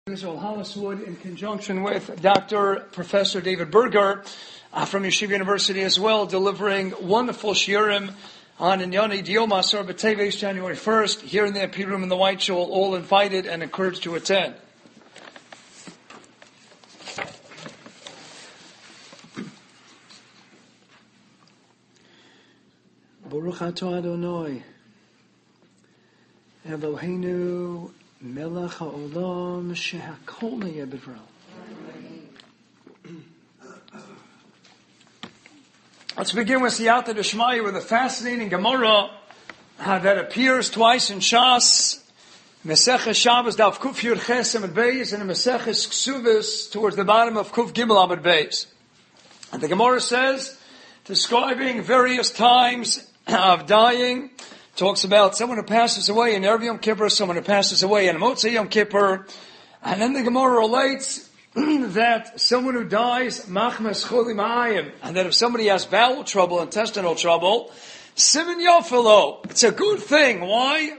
Israel Holliswood in conjunction with Dr. Professor David Berger from Yeshiva University as well, delivering wonderful shiurim on Inyani Diyom Asar B'Teves, January 1st, here in the AP room in the White Shul, all invited and encouraged to attend. Baruch atah Adonai, Eloheinu, Melech ha'olam shehakol niyeh b'dvaro. Let's begin with Siyata D'Shmaya with a fascinating Gemara that appears twice in Shas, Meseches Shabbos Daf Kuf Yud Ches Amud Beis, and Meseches Ksubis towards the bottom of Kuf Gimel Amud Beis. And the Gemara says, describing various times of dying, talks about someone who passes away in Erev Yom Kippur, someone who passes away in Motzei Yom Kippur, and then the Gemara relates that someone who dies, machmas choli ma'ayim, and that if somebody has bowel trouble, intestinal trouble, simin yofelo, it's a good thing. Why?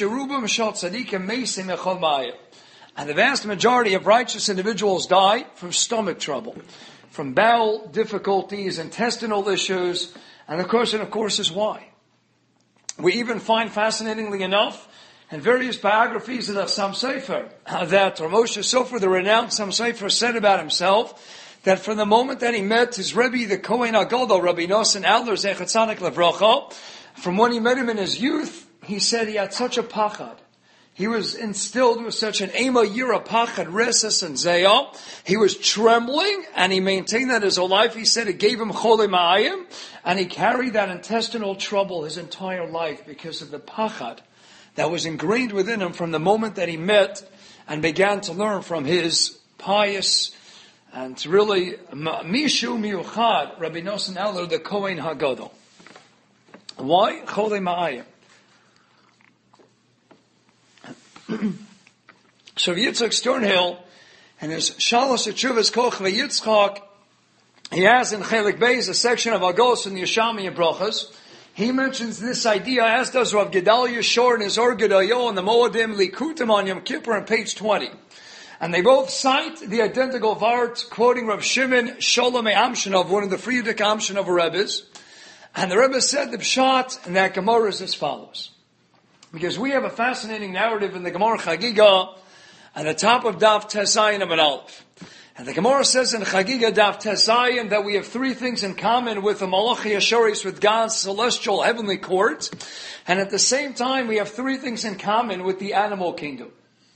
And the vast majority of righteous individuals die from stomach trouble, from bowel difficulties, intestinal issues, and the question, of course, is why. We even find, fascinatingly enough, in various biographies of the Sam Sefer, that Moshe Sofer, the renowned Sam Sefer, said about himself, that from the moment that he met his Rebbe, the Kohen HaGadol, Rabbi Nosson Adler, Zecher Tzadik Levracha, from when he met him in his youth, he said he had such a pachad. He was instilled with such an ema yira pachad, reses and zeyah. He was trembling, and he maintained that his whole life. He said it gave him chole ma'ayim, and he carried that intestinal trouble his entire life because of the pachad that was ingrained within him from the moment that he met and began to learn from his pious and really mishu miuchad, Rabbi Nosson Adler, the Kohen HaGadol. Why chole ma'ayim? So Yitzchak Sternhill, in his Shalosh Tshuvas Koch VeYitzchak, he has in Chelik Beis a section of Agos in the Yeshami and Brachas. He mentions this idea, as does Rav Gedalia Shor in his Or Gedayo and the Moedim Likutim on Yom Kippur on page 20. And they both cite the identical Vart, quoting Rav Shimon Sholem Amshinov, one of the Frierdiker Amshinov Rebbes. And the Rebbe said the Pshat in that Gemara is as follows. Because we have a fascinating narrative in the Gemara Chagiga at the top of Daf Tesayin Amud Aleph. And the Gemara says in Chagiga Daf Tesayin that we have three things in common with the Malachi Ashoris, with God's celestial heavenly court. And at the same time we have three things in common with the animal kingdom.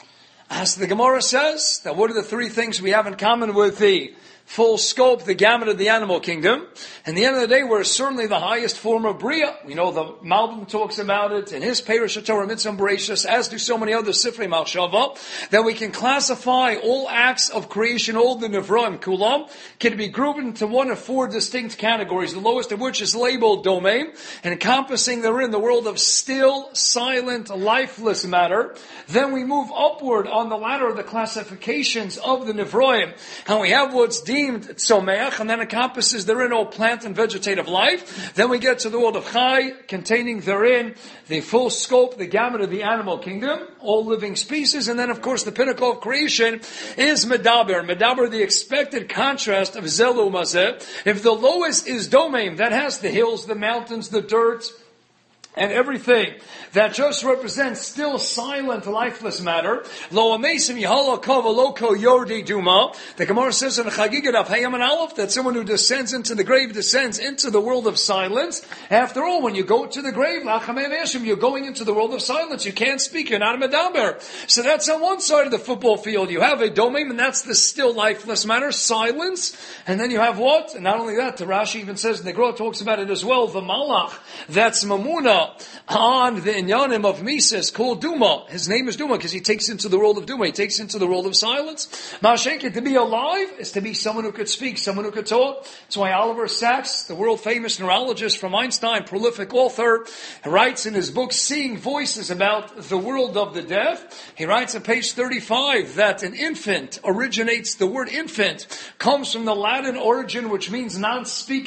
As the Gemara says, that what are the three things we have in common with the full scope, the gamut of the animal kingdom? And at the end of the day, we're certainly the highest form of Bria. We know the Malbim talks about it in his Perush Torah Mitzvah Bereshis, as do so many other Sifrei Machshava, that we can classify all acts of creation, all the Nevraim Kulam, can be grouped into one of four distinct categories, the lowest of which is labeled Domain, and encompassing therein the world of still, silent, lifeless matter. Then we move upward on the ladder of the classifications of the Nevraim, and we have what's deemed Tzomeach, and then encompasses therein all plant and vegetative life. Then we get to the world of Chai, containing therein the full scope, the gamut of the animal kingdom, all living species, and then of course the pinnacle of creation is Medaber. Medaber, the expected contrast of Zelu Mazeh. If the lowest is Domain, that has the hills, the mountains, the dirt, and everything that just represents still silent, lifeless matter. Lo amesim yahala kova loko yordi duma. The Gemara says in Chagiga Daf Hayam and Aleph that someone who descends into the grave descends into the world of silence. After all, when you go to the grave, you're going into the world of silence. You can't speak. You're not a medaber. So that's on one side of the football field. You have a domain, and that's the still lifeless matter, silence. And then you have what? And not only that, the Rashi even says, and the Gemara talks about it as well, the malach. That's mamuna on the inyanim of Mises called Duma. His name is Duma because he takes into the world of Duma. He takes into the world of silence. Mashenke, to be alive is to be someone who could speak, someone who could talk. That's why Oliver Sacks, the world famous neurologist from Einstein, prolific author, writes in his book Seeing Voices about the world of the deaf. He writes on page 35 that an infant originates, the word infant comes from the Latin origin which means non-speaking.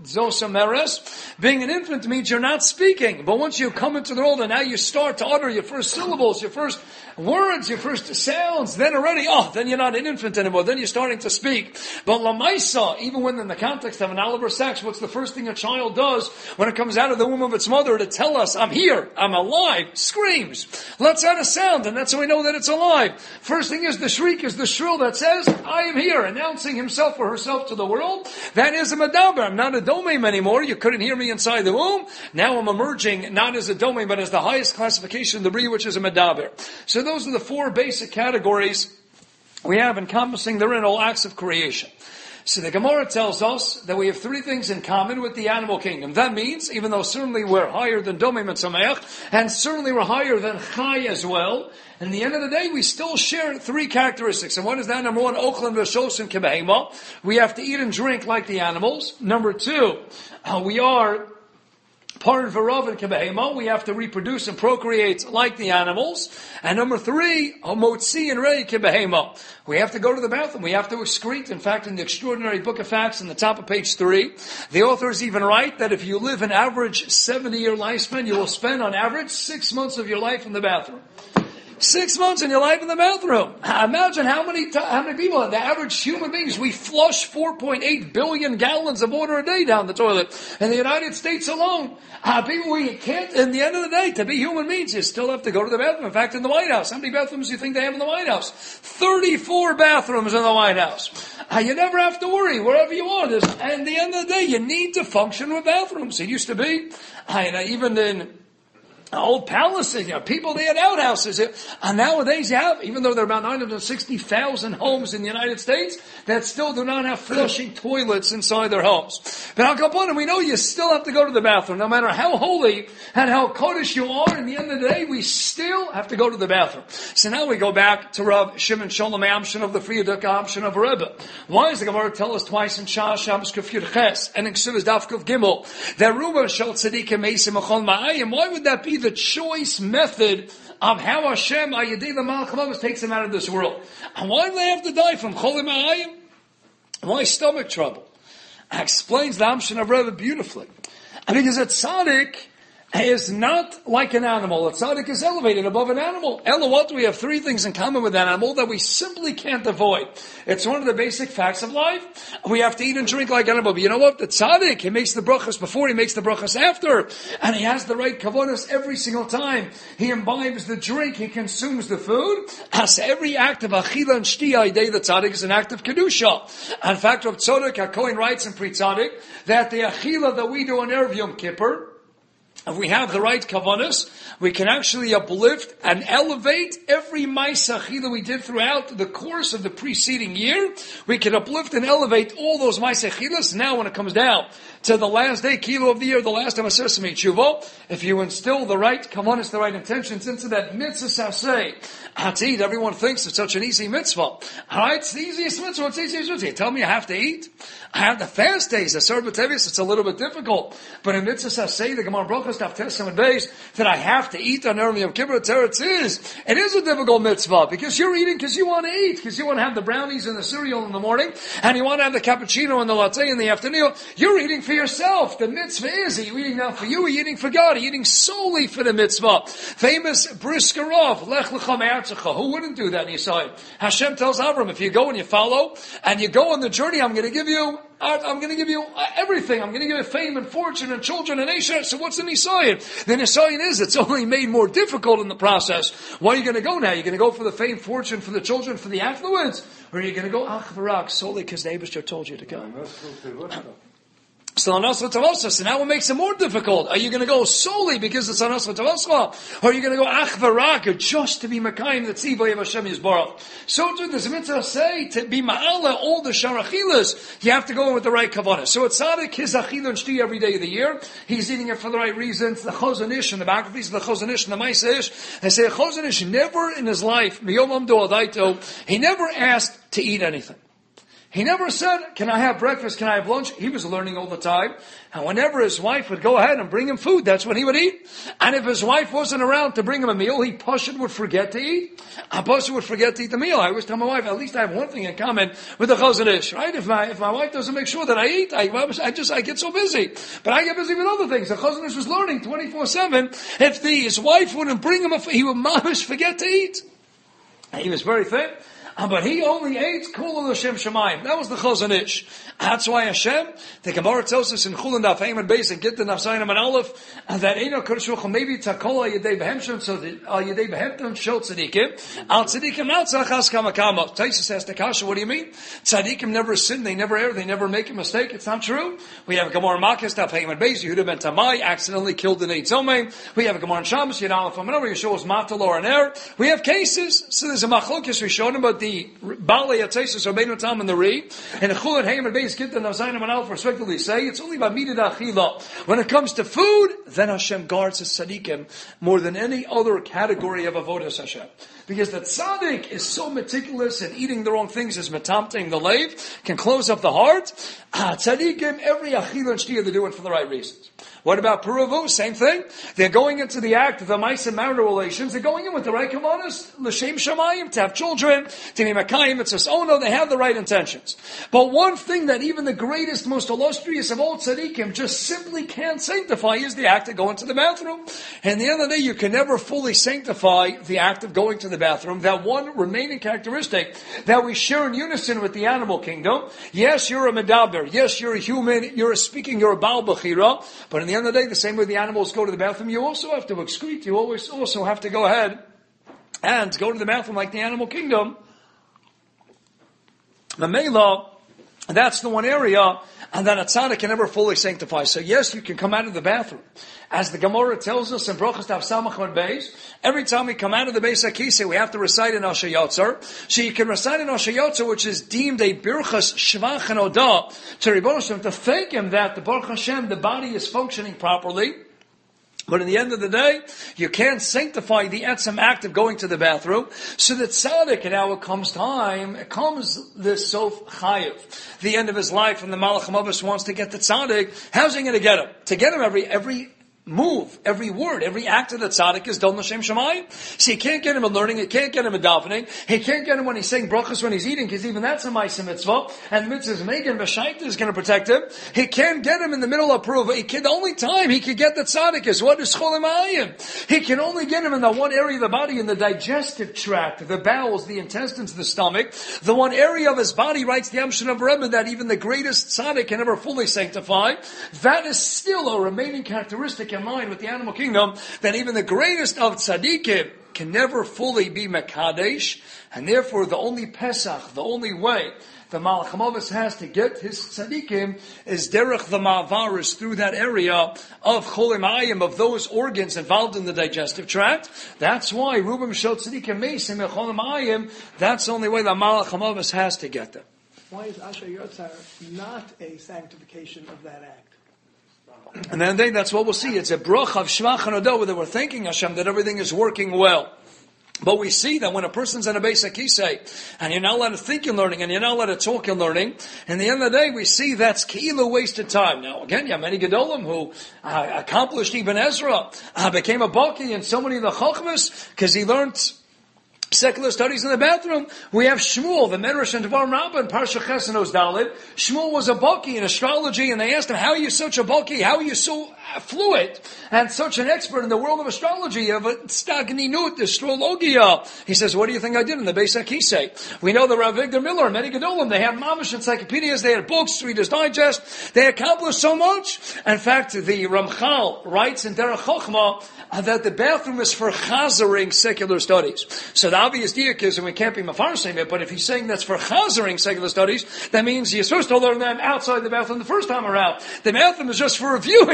Zosameres. Being an infant means you're not speaking. But once you come into the world and now you start to utter your first syllables, your first words, your first sounds, then you're not an infant anymore. Then you're starting to speak. But Lamaisa, even when in the context of an Oliver Sacks, what's the first thing a child does when it comes out of the womb of its mother to tell us, I'm here, I'm alive, screams. Let's add a sound, and that's how we know that it's alive. First thing is the shriek, is the shrill that says, I am here, announcing himself or herself to the world. That is a medaber. I'm not a domem anymore. You couldn't hear me inside the womb. Now I'm emerging not as a domem, but as the highest classification of the Bria, which is a medaber. So those are the four basic categories we have encompassing therein all acts of creation. So the Gemara tells us that we have three things in common with the animal kingdom. That means, even though certainly we're higher than Domim and Sameach, and certainly we're higher than Chai as well, in the end of the day, we still share three characteristics. And what is that? Number one, Ochlan v'shosin kebehema. We have to eat and drink like the animals. Number two, we are Paran v'rav and kebehema. We have to reproduce and procreate like the animals. And number three, motzi and rei kebehema. We have to go to the bathroom. We have to excrete. In fact, in the Extraordinary Book of Facts, in the top of page 3, the authors even write that if you live an average 70-year lifespan, you will spend on average 6 months of your life in the bathroom. 6 months in your life in the bathroom. Imagine how many people, the average human beings, we flush 4.8 billion gallons of water a day down the toilet. In the United States alone, people, we can't, in the end of the day, to be human beings, you still have to go to the bathroom. In fact, in the White House, how many bathrooms do you think they have in the White House? 34 bathrooms in the White House. You never have to worry, wherever you are. And at the end of the day, you need to function with bathrooms. It used to be, even in old palaces, people, they had outhouses. And nowadays you have, even though there are about 960,000 homes in the United States that still do not have flushing toilets inside their homes. But Al Kaponim, we know you still have to go to the bathroom. No matter how holy and how Kodesh you are, in the end of the day, we still have to go to the bathroom. So now we go back to Rav Shimon Sholem Amshin of the Frierdiker Amshin of Rebbe. Why does the Gemara tell us twice in Shah Shabbos Kuf Yud Ches and in Ksuvas Daf Kuf Gimel that Ruba Shal Tzadikim Meisim Achol Ma'ayim? Why would that be the choice method of how Hashem Ayadei L'Malach takes him out of this world? And why do they have to die from Cholim Ma'ayim? Why stomach trouble? Explains the Amshin of Rebbe beautifully. And because a tzaddik is not like an animal. A tzaddik is elevated above an animal. Ella, what? We have three things in common with an animal that we simply can't avoid. It's one of the basic facts of life. We have to eat and drink like an animal. But you know what? The tzaddik, he makes the brachas before, he makes the brachas after. And he has the right kavanas every single time. He imbibes the drink, he consumes the food. As every act of achila and shtiya idei, the tzaddik is an act of kedusha. In fact, Rav Tzadok HaKohen writes in Pri Tzaddik that the achila that we do on Erev Yom Kippur, if we have the right kavanas, we can actually uplift and elevate every ma'aseh achila we did throughout the course of the preceding year. We can uplift and elevate all those ma'aseh achilas. Now when it comes down to the last day, kilo of the year, the last of Aseret Tshuva, if you instill the right kavanas, the right intentions into that mitzvah saseh, Hatzid, everyone thinks it's such an easy mitzvah. Alright, it's the easiest mitzvah, it's the easiest mitzvah. You tell me I have to eat? I have the fast days, the Aseret B'Tevis, it's a little bit difficult. But in mitzvah saseh, the Gemara Brachos, Daf Testament base, that I have to eat on Erev Yom Kippur, it is a difficult mitzvah, because you're eating because you want to eat, because you want to have the brownies and the cereal in the morning, and you want to have the cappuccino and the latte in the afternoon. You're eating for yourself. The mitzvah is, are you eating now for you, or are you eating for God? Are you eating solely for the mitzvah? Famous Briskerov, Lech Lecha Me'artzecha. Who wouldn't do that in Yisrael? Hashem tells Avram, if you go and you follow, and you go on the journey, I'm going to give you everything. I'm going to give you fame and fortune and children and nation. So what's the Nisayan? The Nisayan is, it's only made more difficult in the process. Why are you going to go now? You're going to go for the fame, fortune, for the children, for the affluence? Or are you going to go, Ach V'rak, solely because the Eibishter told you to go? So now what makes it more difficult? Are you going to go solely because it's on Asra Tavascha? Or are you going to go Achvarak just to be Makayim the Tzivay of Hashem Yisbarach? So too, there's a mitzvah say to be Ma'ala all the Sharachilas, you have to go in with the right Kavanah. So it's Tzaddik, his Achila and Shti every day of the year. He's eating it for the right reasons. The Chazon Ish and the biographies of the Chazon Ish and the Maaseh Ish, they say Chazon Ish never in his life, Miyom Amdo Adaito, he never asked to eat anything. He never said, can I have breakfast, can I have lunch? He was learning all the time. And whenever his wife would go ahead and bring him food, that's what he would eat. And if his wife wasn't around to bring him a meal, he Pashut would forget to eat. Pashut would forget to eat the meal. I always tell my wife, at least I have one thing in common with the Chazon Ish, right? If my wife doesn't make sure that I eat, I get so busy. But I get busy with other things. The Chazon Ish was learning 24/7. If his wife wouldn't bring him he would mamish forget to eat. He was very thin. But he only ate Kula L'Shem Shemayim. That was the Chazon Ish. That's why Hashem, the Gemara tells us in Chulin Daf Eim and Beis and Gittin Daf Zayin and Aleph, that Eino Kodesh Ruch maybe Takol Al Yedei Behemshon, so Al Yedei Behemton Shel Tzadikim, Al Tzadikim Al Tzachas Kamakama. Taisus asks the Kasha, what do you mean? Tzadikim never sin, they never err, they never make a mistake. It's not true. We have a Gemara Makis Daf Eim and Beis, Yehuda ben Tamai accidentally killed an Eitzomei. We have a Gemara in Shabbos, Yed Aleph Amanover, Yeshua's Matal or an error. We have cases, so there's a Machlokes we showed him, but the Baalei Atzesis Rabbeinu Tam and the Ri, and the Chulin Heim and Beis Gittin Daf Zayin and Aleph respectively say it's only by Midat Achila. When it comes to food, then Hashem guards his tzaddikim more than any other category of avodas Hashem. Because the tzaddik is so meticulous and eating the wrong things is metamting the lave, can close up the heart. Tzaddikim, every achila and shtia, they're doing it for the right reasons. What about Puruvu? Same thing. They're going into the act of the mice and marital relations. They're going in with the right kavanas, l'shem shamayim, to have children, to be makayim, it's just, oh no, they have the right intentions. But one thing that even the greatest, most illustrious of all tzaddikim just simply can't sanctify is the act of going to the bathroom. And at the end of the day, you can never fully sanctify the act of going to the bathroom. That one remaining characteristic that we share in unison with the animal kingdom. Yes, you're a medaber. Yes, you're a human. You're a speaking. You're a baal bechira. But in the end of the day, the same way the animals go to the bathroom, you also have to excrete. You always also have to go ahead and go to the bathroom like the animal kingdom. The Mela, that's the one area, and that a tzaddik can never fully sanctify. So yes, you can come out of the bathroom. As the Gemara tells us in Brachas Daf Samach and Beis, every time we come out of the Beis HaKisei, we have to recite an Asher Yotzer. So you can recite an Asher Yotzer, which is deemed a Birchas Shvach and Odah to Ribono Shem, to thank him that the Baruch Hashem, the body is functioning properly. But in the end of the day, you can't sanctify the etzem act of going to the bathroom. So that tzaddik, and now it comes the sof chayiv, the end of his life, and the Malach HaMavis wants to get the tzaddik. How's he going to get him? To get him every move, every word, every act of the tzaddik is done l'shem shamayim. So he can't get him in learning, he can't get him in davening, he can't get him when he's saying brachas when he's eating, because even that's a ma'aseh mitzvah, and mitzvah's Megan B'shaita is going to protect him. He can't get him in the middle of prova. The only time he can get the tzaddik is what is cholim ha'ayim. He can only get him in the one area of the body, in the digestive tract, the bowels, the intestines, the stomach, the one area of his body, writes the Amshon of Rebbe, that even the greatest tzaddik can never fully sanctify. That is still a remaining characteristic in mind with the animal kingdom, that even the greatest of tzaddikim can never fully be mekadesh, and therefore the only Pesach, the only way the Malach HaMavis has to get his tzaddikim is derech the ma'avaris, through that area of cholim ayim, of those organs involved in the digestive tract. That's why Rubim Shel Tzaddikim Meisim cholim ayim, that's the only way the Malach HaMavis has to get them. Why is Asher Yotzar not a sanctification of that act? And then that's what we'll see. It's a brach of shvach and odah, where we're thanking Hashem that everything is working well. But we see that when a person's in a Beis HaKisei, and you're not allowed to think in learning, and you're not allowed to talk in learning, in the end of the day, we see that's keilu wasted time. Now, again, you have many Gedolim who accomplished Ibn Ezra, became a baki in so many of the Chachmas, because he learned secular studies in the bathroom. We have Shmuel, the Medrash and Devar Rabbah in Parsha Chesenos Daled. Shmuel was a baki in astrology, and they asked him, how are you such a baki? How are you so fluent and such an expert in the world of astrology, of stagninut, astrologia? He says, what do you think I did in the Beis HaKisei? We know the Rav Avigdor Miller and many Gedolim, they had mamish encyclopedias, they had books, Reader's Digest, they accomplished so much. In fact, the Ramchal writes in Derech Chochmah that the bathroom is for chazering secular studies. So the obvious diak is, and we can't be mafarsim it, but if he's saying that's for chazering secular studies, that means you're supposed to learn them outside the bathroom the first time around. The bathroom is just for reviewing the secular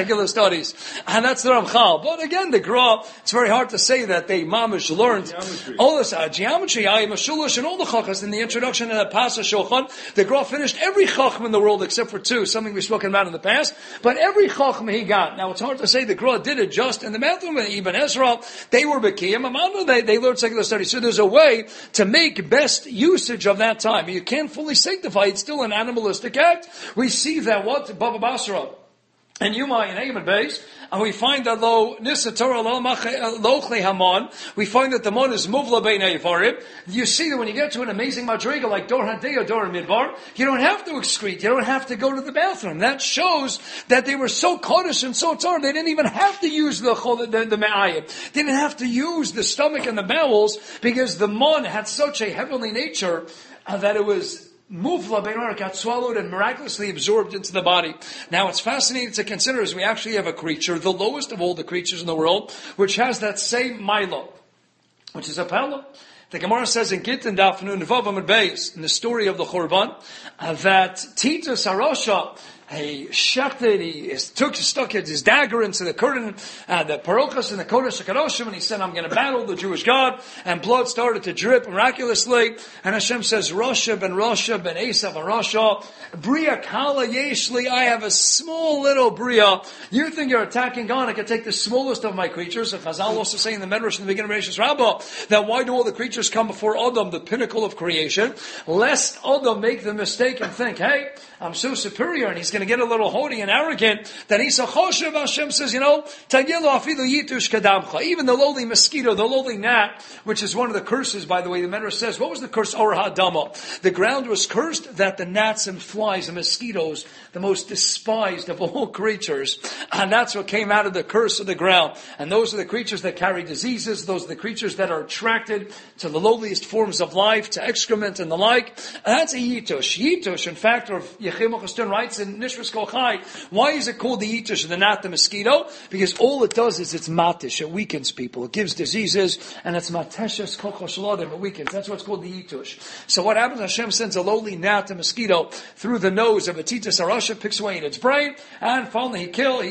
secular studies. And that's the Ramchal. But again, the Gra, it's very hard to say that they mamish learned all this geometry, Mashulish, and all the Chachas in the introduction to the Pasa Shulchan. The Gra finished every Chacham in the world except for two, something we've spoken about in the past. But every Chacham he got. Now it's hard to say the Gra did it just in the Mathum and Ibn Ezra. They were Bekiyam. Amanda, they learned secular studies. So there's a way to make best usage of that time. You can't fully sanctify. It's still an animalistic act. We see that what? Baba Basra and Yuma and Ayman Beis, and we find that lo Nisa Torah lo Chle Hamon, we find that the mon is Muvla Bein Eivarim. You see that when you get to an amazing madriga like Dor Hadei or Dor Midbar, you don't have to excrete, you don't have to go to the bathroom. That shows that they were so Kodesh and so Torah, they didn't even have to use the Me'ayim. They didn't have to use the stomach and the bowels, because the mon had such a heavenly nature that it was Muvla Beinar, got swallowed and miraculously absorbed into the body. Now it's fascinating to consider as we actually have a creature, the lowest of all the creatures in the world, which has that same Milo, which is a Pella. The Gemara says in Gittin Daf Nun Vav Amud Beis, in the story of the Churban, that Titus Arosha, he shechted, he stuck his dagger into the curtain, the parochas in the Kodesh HaKadoshim, and he said, I'm going to battle the Jewish God, and blood started to drip miraculously, and Hashem says, Rasha ben Esav and Rasha, Bria Kala Yeshli, I have a small little Bria. You think you're attacking God, I can take the smallest of my creatures. And Chazal also say in the Medrash in the beginning of Rishis Rabbah, that why do all the creatures come before Adam, the pinnacle of creation? Lest Adam make the mistake and think, hey, I'm so superior, and he's going to get a little haughty and arrogant, that Isa Choshev, Hashem says, Tagilu afilu yitush kadamcha. Even the lowly mosquito, the lowly gnat, which is one of the curses, by the way, the Medrash says, what was the curse? Or Hadama. The ground was cursed that the gnats and flies and mosquitoes, the most despised of all creatures, and that's what came out of the curse of the ground. And those are the creatures that carry diseases, those are the creatures that are attracted to the lowliest forms of life, to excrement and the like. And that's a yitush. Yitush, in fact, or Yechim Ochastun writes in Nishras Kol Chai, why is it called the yitush and not the mosquito? Because all it does is it's matish, it weakens people, it gives diseases, and it's mateshes kol shaladim, it weakens. That's what's called the yitush. So what happens? Hashem sends a lowly gnat, a mosquito, through the nose of a Titus Arasha, picks away in its brain, and finally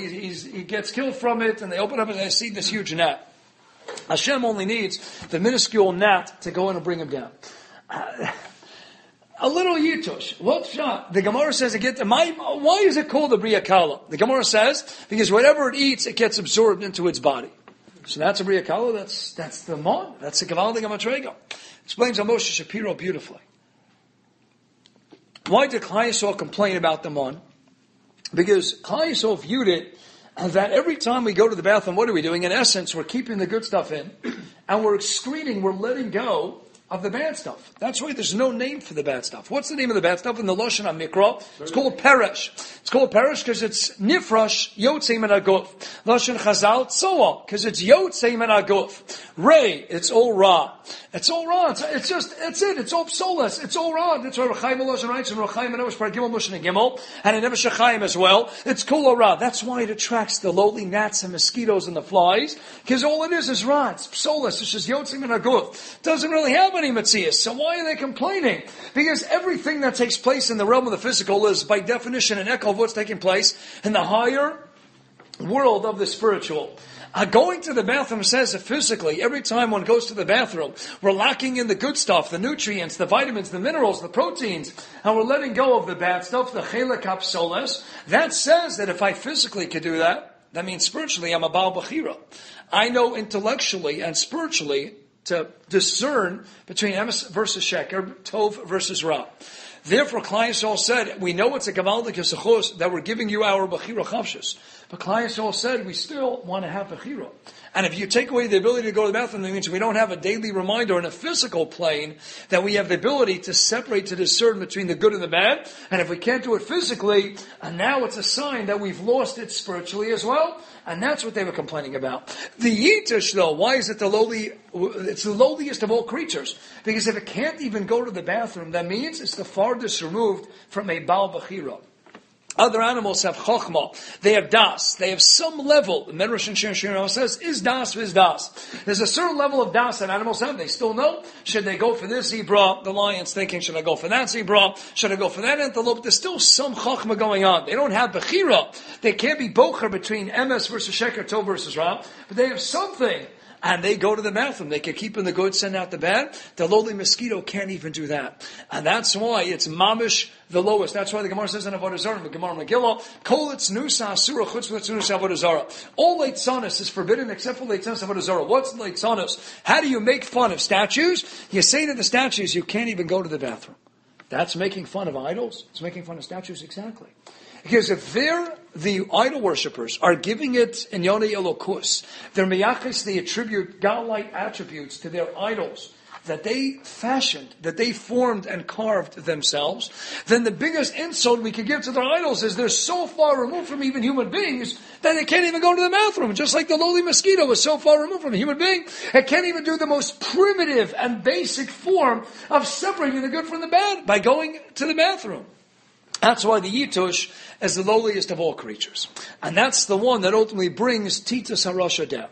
he gets killed from it, and they open up and they see this huge gnat. Hashem only needs the minuscule gnat to go in and bring him down. A little yitush. What's shot? The Gemara says why is it called the Bria Kala? The Gemara says, because whatever it eats, it gets absorbed into its body. So that's a Bria Kala, that's the mon, that's the Gavaldig Amatrego. Explains Moshe Shapiro beautifully. Why did Klal Yisrael complain about the mon? Because Klal Yisrael viewed it that every time we go to the bathroom, what are we doing? In essence, we're keeping the good stuff in, and we're excreting, we're letting go of the bad stuff. That's why there's no name for the bad stuff. What's the name of the bad stuff in the Lashon HaMikra? It's called Peresh. It's called Peresh because it's Nifrash Yotzei Min HaGuf. Lashon Chazal Tzoa because it's Yotzei Min HaGuf. Rei, it's all Ra. It's all Ra. It's all psolas. It's all Ra. That's why Rechaim Lashon writes in Rechaim and Par Gimel Mushin and Gimel, and in Nevesh Chaim as well. It's Kula Ra. That's why it attracts the lowly gnats and mosquitoes and the flies, because all it is Ra. It's psolas. It's just Yotzei Min HaGuf. Doesn't really have any Metzias. So why are they complaining? Because everything that takes place in the realm of the physical is by definition an echo of what's taking place in the higher world of the spiritual. Going to the bathroom says that physically, every time one goes to the bathroom, we're locking in the good stuff, the nutrients, the vitamins, the minerals, the proteins, and we're letting go of the bad stuff, the chelek hapsoles. That says that if I physically could do that, that means spiritually I'm a Baal Bechira. I know intellectually and spiritually to discern between emes versus sheker, tov versus ra. Therefore, Klal Yisrael said, we know it's a gavaldik yisachos that we're giving you our bechira chavshus. But Klal Yisrael said, we still want to have bechira. And if you take away the ability to go to the bathroom, that means we don't have a daily reminder in a physical plane that we have the ability to separate, to discern between the good and the bad. And if we can't do it physically, and now it's a sign that we've lost it spiritually as well. And that's what they were complaining about. The yitush, though, why is it it's the lowliest of all creatures? Because if it can't even go to the bathroom, that means it's the farthest removed from a Baal Bechira. Other animals have chokhmah. They have das. They have some level. The Medrash and Shir says, is das. There's a certain level of das that animals have. They still know. Should they go for this zebra? The lion's thinking, should I go for that zebra? Should I go for that antelope? There's still some chokhmah going on. They don't have bechira. They can't be bocher between emes versus sheker, tov versus ra. But they have something. And they go to the bathroom. They can keep in the good, send out the bad. The lowly mosquito can't even do that. And that's why it's mamish the lowest. That's why the Gemara says in Avodah Zarah, the Gemara Megillah, Kol Nusa Asura Chutz Nusa Avodah Zarah. All leitzanos is forbidden except for leitzanos Avodah Zarah. What's leitzanos? How do you make fun of statues? You say to the statues, you can't even go to the bathroom. That's making fun of idols. It's making fun of statues, exactly. Because if the idol worshippers are giving it in Yonei Elokus, they're miyachis, they attribute godlike attributes to their idols that they fashioned, that they formed and carved themselves, then the biggest insult we could give to their idols is they're so far removed from even human beings that they can't even go to the bathroom. Just like the lowly mosquito is so far removed from a human being, it can't even do the most primitive and basic form of separating the good from the bad by going to the bathroom. That's why the Yitush is the lowliest of all creatures. And that's the one that ultimately brings Titus HaRasha down.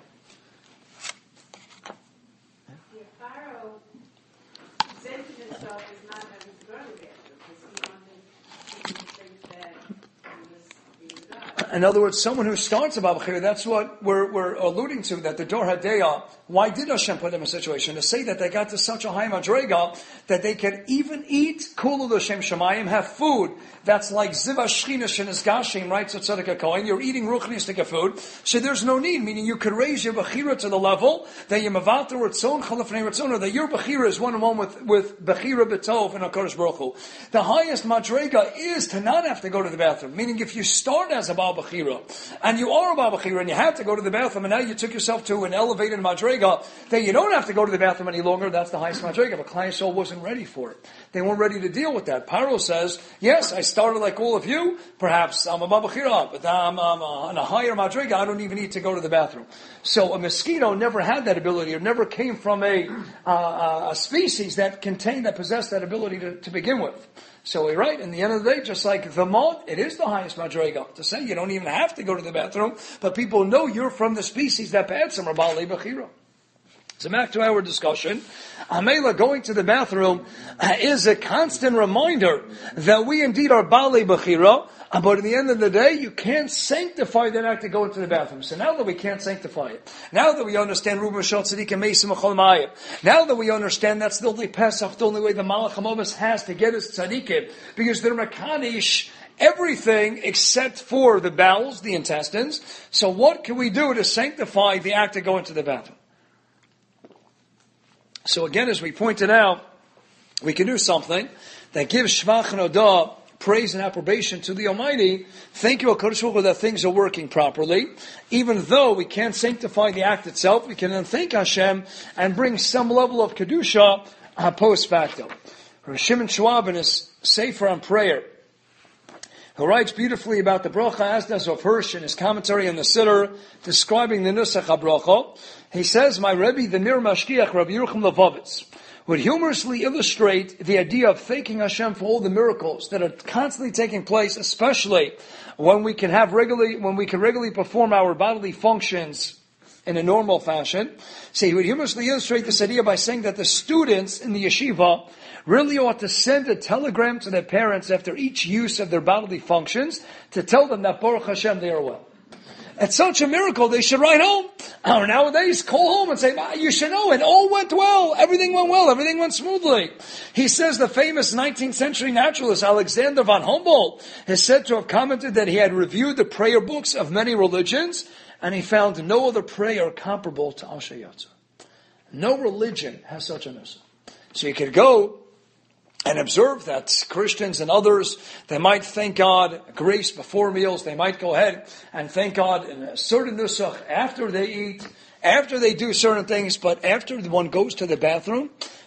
The Pharaoh said to himself is not having to go to the bathroom because he thinks that he was being God. In other words, someone who starts a Babachir, that's what we're alluding to, that the Dor Hadeya, why did Hashem put them in a situation? To say that they got to such a high madrega that they could even eat Kulu L'Shem Shemayim, have food that's like Ziva Shchina Shenes Gashim, right? So Tzedek HaKohen, you're eating Ruchnistic food, so there's no need, meaning you could raise your Bechira to the level that your Mavatar Ritzon Chalafnei Ritzon, or that your Bechira is one-on-one with Bechira B'tov and HaKadosh Baruch Hu. The highest madrega is to not have to go to the bathroom, meaning if you start as a Baal Bechira, and you are a Baal Bechira, and you have to go to the bathroom, and now you took yourself to an elevated madrega, then you don't have to go to the bathroom any longer, that's the highest madrega. But Klal Yisrael wasn't ready for it. They weren't ready to deal with that. Paro says, yes, I started like all of you, perhaps I'm a Babachira, but I'm on a higher madrega, I don't even need to go to the bathroom. So a mosquito never had that ability, or never came from a species that possessed that ability to begin with. So you're right, in the end of the day, just like the mod, it is the highest madrega. To say you don't even have to go to the bathroom, but people know you're from the species that Ba'etzem are Baalei Bechira. So back to our discussion. Amela, going to the bathroom is a constant reminder that we indeed are Baalei Bechira, but at the end of the day, you can't sanctify that act to go into the bathroom. So now that we can't sanctify it, now that we understand Ruben Shal Tzaddik and Mesim Achol Mayim, now that we understand that's the only Pesach, the only way the Malach HaMovis has to get his tzaddikim, because they're Mekanish everything except for the bowels, the intestines. So what can we do to sanctify the act to go into the bathroom? So again, as we pointed out, we can do something that gives Shvach and Odah, praise and approbation to the Almighty. Thank you, HaKadosh Baruch Hu, that things are working properly. Even though we can't sanctify the act itself, we can then thank Hashem and bring some level of Kedusha post facto. Rav Shimon Schwab in his Sefer on Prayer, who writes beautifully about the Bracha Asdas of Hirsch in his commentary on the Siddur, describing the Nusach HaBracha. He says, my Rebbe, the Nir Mashkiach, Rabbi Yerucham Levovitz, would humorously illustrate the idea of thanking Hashem for all the miracles that are constantly taking place, especially when we can regularly perform our bodily functions in a normal fashion. So he would humorously illustrate this idea by saying that the students in the yeshiva really ought to send a telegram to their parents after each use of their bodily functions to tell them that Baruch Hashem, they are well. It's such a miracle, they should write home. Or nowadays, call home and say, you should know, it all went well, everything went smoothly. He says the famous 19th century naturalist Alexander von Humboldt is said to have commented that he had reviewed the prayer books of many religions, and he found no other prayer comparable to Asher Yatzah. No religion has such a nusach. So you could go and observe that Christians and others, they might thank God grace before meals. They might go ahead and thank God in a certain nusach after they eat, after they do certain things. But after one goes to the bathroom,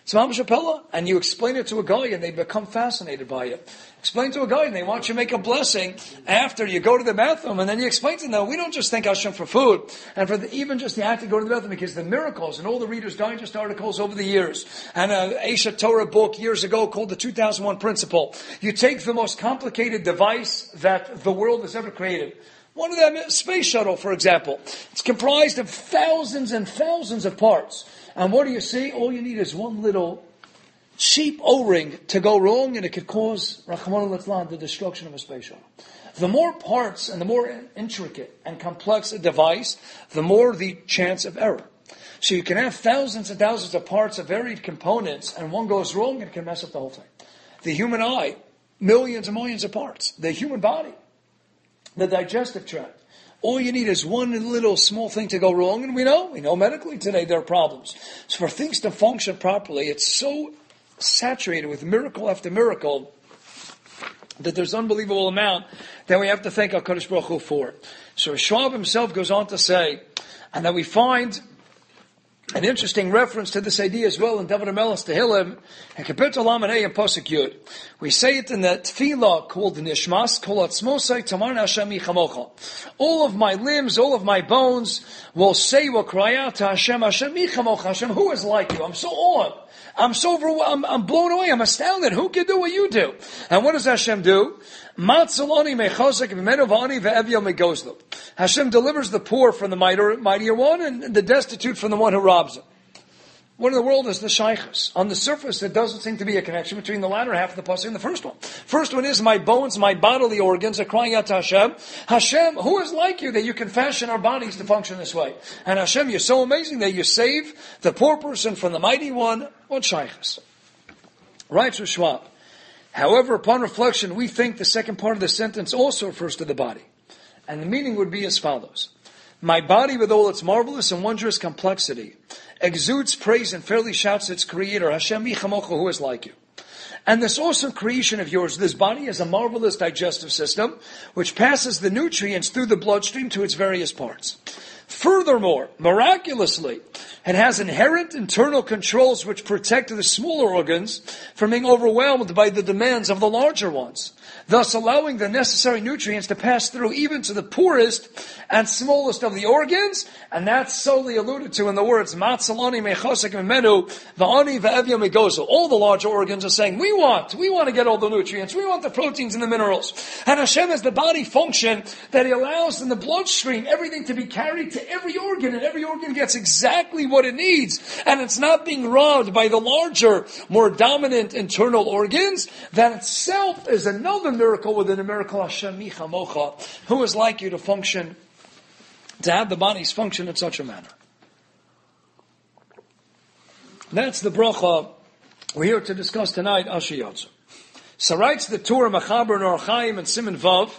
It's mamash pella, and you explain it to a guy, and they become fascinated by it. Explain to a guy, and they want you to make a blessing after you go to the bathroom, and then you explain to them, no, we don't just thank Hashem for food, and for even just the act to go to the bathroom, because the miracles and all the Reader's Digest articles over the years, and an Aisha Torah book years ago called the 2001 Principle. You take the most complicated device that the world has ever created. One of them is space shuttle, for example. It's comprised of thousands and thousands of parts. And what do you see? All you need is one little cheap O-ring to go wrong, and it could cause, Rachmana litzlan, the destruction of a space shuttle. The more parts and the more intricate and complex a device, the more the chance of error. So you can have thousands and thousands of parts of varied components, and one goes wrong and it can mess up the whole thing. The human eye, millions and millions of parts. The human body, the digestive tract. All you need is one little small thing to go wrong, and we know medically today there are problems. So for things to function properly, it's so saturated with miracle after miracle that there's unbelievable amount that we have to thank HaKadosh Baruch Hu for. So Schwab himself goes on to say, and that we find an interesting reference to this idea as well in David HaMelech's Tehillim, and Kapitel Lamed and Pasuk Yud. We say it in the Tefillah called the Nishmas, Kol Atzmosai Tamar Hashem Yichamocha. All of my limbs, all of my bones will cry out to Hashem, Hashem Yichamocha, Hashem, who is like you? I'm so awed. I'm blown away. I'm astounded. Who can do what you do? And what does Hashem do? Hashem delivers the poor from the mightier one, and the destitute from the one who robs him. What in the world is the shaykhs? On the surface, there doesn't seem to be a connection between the latter half of the pasuk and the first one. First one is, my bones, my bodily organs are crying out to Hashem. Hashem, who is like you that you can fashion our bodies to function this way? And Hashem, you're so amazing that you save the poor person from the mighty one. What shaykhs? Right, Schwab. However, upon reflection, we think the second part of the sentence also refers to the body. And the meaning would be as follows. My body, with all its marvelous and wondrous complexity, exudes praise and fairly shouts its creator, Hashem Yichamocha, who is like you. And this awesome creation of yours, this body has a marvelous digestive system, which passes the nutrients through the bloodstream to its various parts. Furthermore, miraculously, it has inherent internal controls which protect the smaller organs from being overwhelmed by the demands of the larger ones, thus allowing the necessary nutrients to pass through even to the poorest and smallest of the organs, and that's solely alluded to in the words, Matzalani mechosek memenu, va'ani va'evya megozel. All the larger organs are saying, we want to get all the nutrients, we want the proteins and the minerals. And Hashem has the body function that He allows in the bloodstream everything to be carried to every organ, and every organ gets exactly what it needs, and it's not being robbed by the larger, more dominant internal organs. That itself is another miracle within a miracle. Hashem Yichamocha, who is like you to function, to have the bodies function in such a manner. That's the bracha we're here to discuss tonight, Asher Yotzer. So writes the Torah Mechaber and Or Chaim and Siman Vav,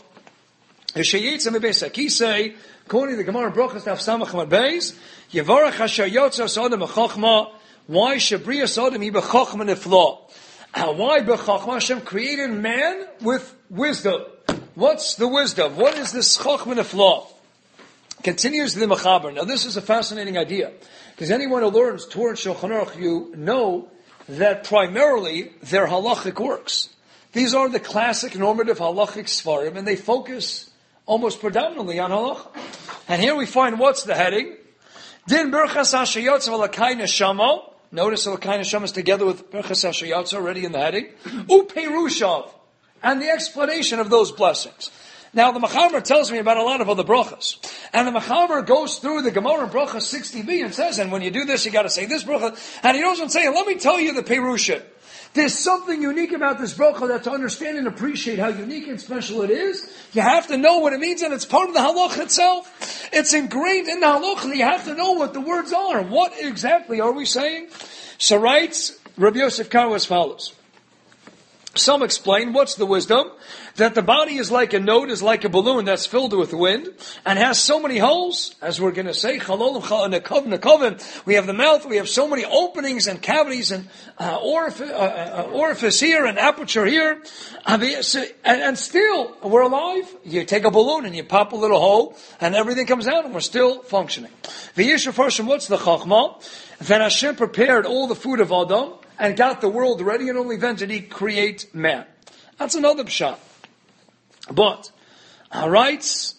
say, according to the Gemara Brachas Daf Samach Amud Beis, Yevarach Asher Yotzer Sodom B'Chochma. Why Shabriya Sodom Hi B'Chochma Nifla? Why B'Chochma? Hashem created man with wisdom. What's the wisdom? What is this Chochma Nifla? Continues the Mechaber. Now this is a fascinating idea, because anyone who learns Torah and Shulchan Aruch, you know that primarily they're halachic works. These are the classic normative halachic svarim, and they focus almost predominantly on halacha. And here we find, what's the heading? Din Berchas Asher Yotzer V'Lakai Neshama. Notice Lakai Neshama is together with Berchas Asher Yotzer already in the heading. Upeirushav, and the explanation of those blessings. Now the Mechaber tells me about a lot of other brachas. And the Mechaber goes through the Gemara Bracha 60b and says, and when you do this, you got to say this bracha. And he doesn't say, let me tell you the Peirusha. There's something unique about this bracha that to understand and appreciate how unique and special it is, you have to know what it means, and it's part of the halach itself. It's ingrained in the halach, and you have to know what the words are. What exactly are we saying? So writes Rabbi Yosef Karo as follows. Some explain, what's the wisdom? That the body is like a node, is like a balloon that's filled with wind, and has so many holes, as we're going to say, we have the mouth, we have so many openings and cavities and orifice here and aperture here, and still we're alive. You take a balloon and you pop a little hole, and everything comes out, and we're still functioning. What's the chachma? That Hashem prepared all the food of Adam, and got the world ready, and only then did he create man. That's another pshat. But, writes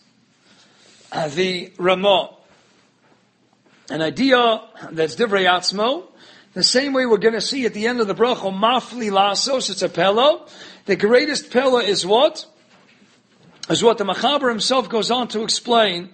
the Ramah, an idea that's divrei atzmo, the same way we're going to see at the end of the bracha, mafli lasos, it's a pella. The greatest pella is what? Is what the Machaber himself goes on to explain,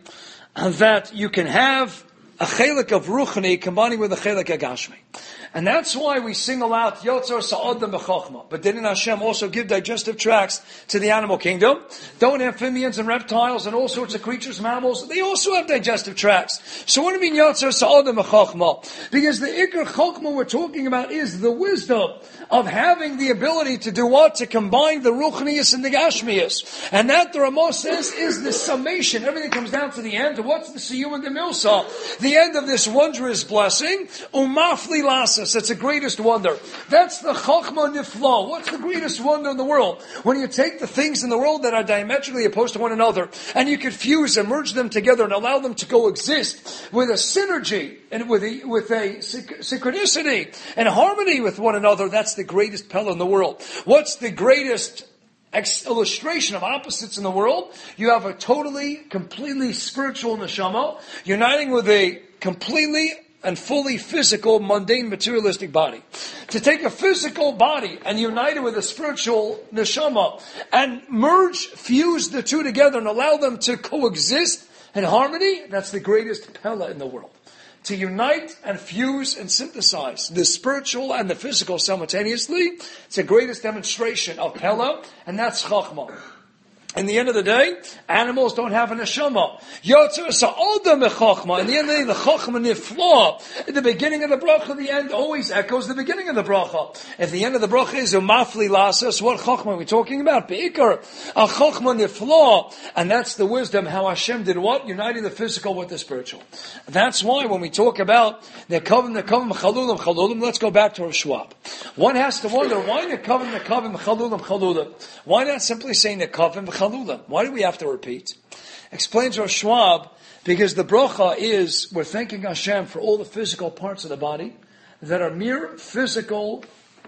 that you can have a chelik of ruchni combining with a chelik of gashmi. And that's why we single out Yotzar Sa'adam B'chochma. But didn't Hashem also give digestive tracts to the animal kingdom? Don't amphibians and reptiles and all sorts of creatures, mammals, they also have digestive tracts. So what do you mean Yotzar Sa'adam B'chochma? Because the Iker Chochma we're talking about is the wisdom of having the ability to do what? To combine the Ruchnius and the Gashmius. And that, the Ramah says, is the summation. Everything comes down to the end. What's the Siyum and the Milsa? The end of this wondrous blessing. Umafli Lasa. That's the greatest wonder. That's the Chachma Niflo. What's the greatest wonder in the world? When you take the things in the world that are diametrically opposed to one another, and you could fuse and merge them together and allow them to coexist with a synergy and with a synchronicity and harmony with one another, that's the greatest Pella in the world. What's the greatest illustration of opposites in the world? You have a totally, completely spiritual neshama uniting with a completely and fully physical, mundane, materialistic body. To take a physical body and unite it with a spiritual neshama and merge, fuse the two together and allow them to coexist in harmony, that's the greatest Pella in the world. To unite and fuse and synthesize the spiritual and the physical simultaneously, it's the greatest demonstration of Pella, and that's Chachma. In the end of the day, animals don't have a neshama. Yotzer sa'odam echachma. In the end of the day, the chachma nifla. At the beginning of the bracha, the end always echoes the beginning of the bracha. If the end of the bracha is umafli lasas, what chachma are we talking about? Be'ikar, a chachma nifla. And that's the wisdom, how Hashem did what? Uniting the physical with the spiritual. That's why when we talk about nekavim, chalulim, let's go back to Rav Schwab. One has to wonder, why nekavim, chalulim? Why not simply say nekavim, chalulim? Why do we have to repeat? Explains Rav Schwab, because the bracha is, we're thanking Hashem for all the physical parts of the body that are mere physical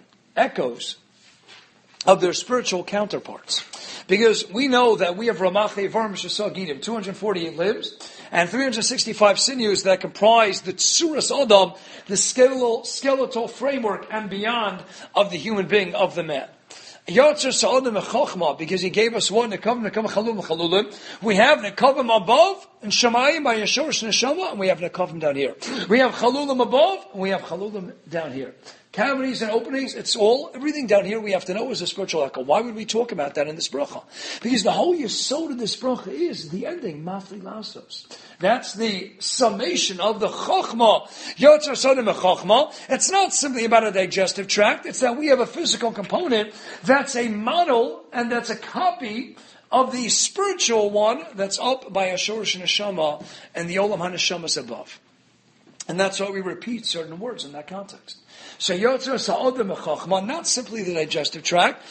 echoes of their spiritual counterparts. Because we know that we have Ramach Eivar Mishasah Gidim, 248 limbs, and 365 sinews that comprise the Tsuras Adam, the skeletal framework and beyond of the human being, of the man. Yotzer Sa'adim Echachma, because he gave us what? Nekavim Chalulim. We have Nekavim above, and Shemayim by Yeshorish Neshama, and we have Nekavim down here. We have Chalulim above, and we have Chalulim down here. Cavities and openings, everything down here we have to know is a spiritual echo. Why would we talk about that in this bracha? Because the whole yesod of this bracha is the ending, Mafli Lasos. That's the summation of the Chochma. Yotzer Sa'adim Echachma. It's not simply about a digestive tract, it's that we have a physical component that's a model and that's a copy of the spiritual one that's up by Ashorish Neshama and the Olam HaNeshamas above. And that's why we repeat certain words in that context. So Yotzer Sa'adim Echachma, not simply the digestive tract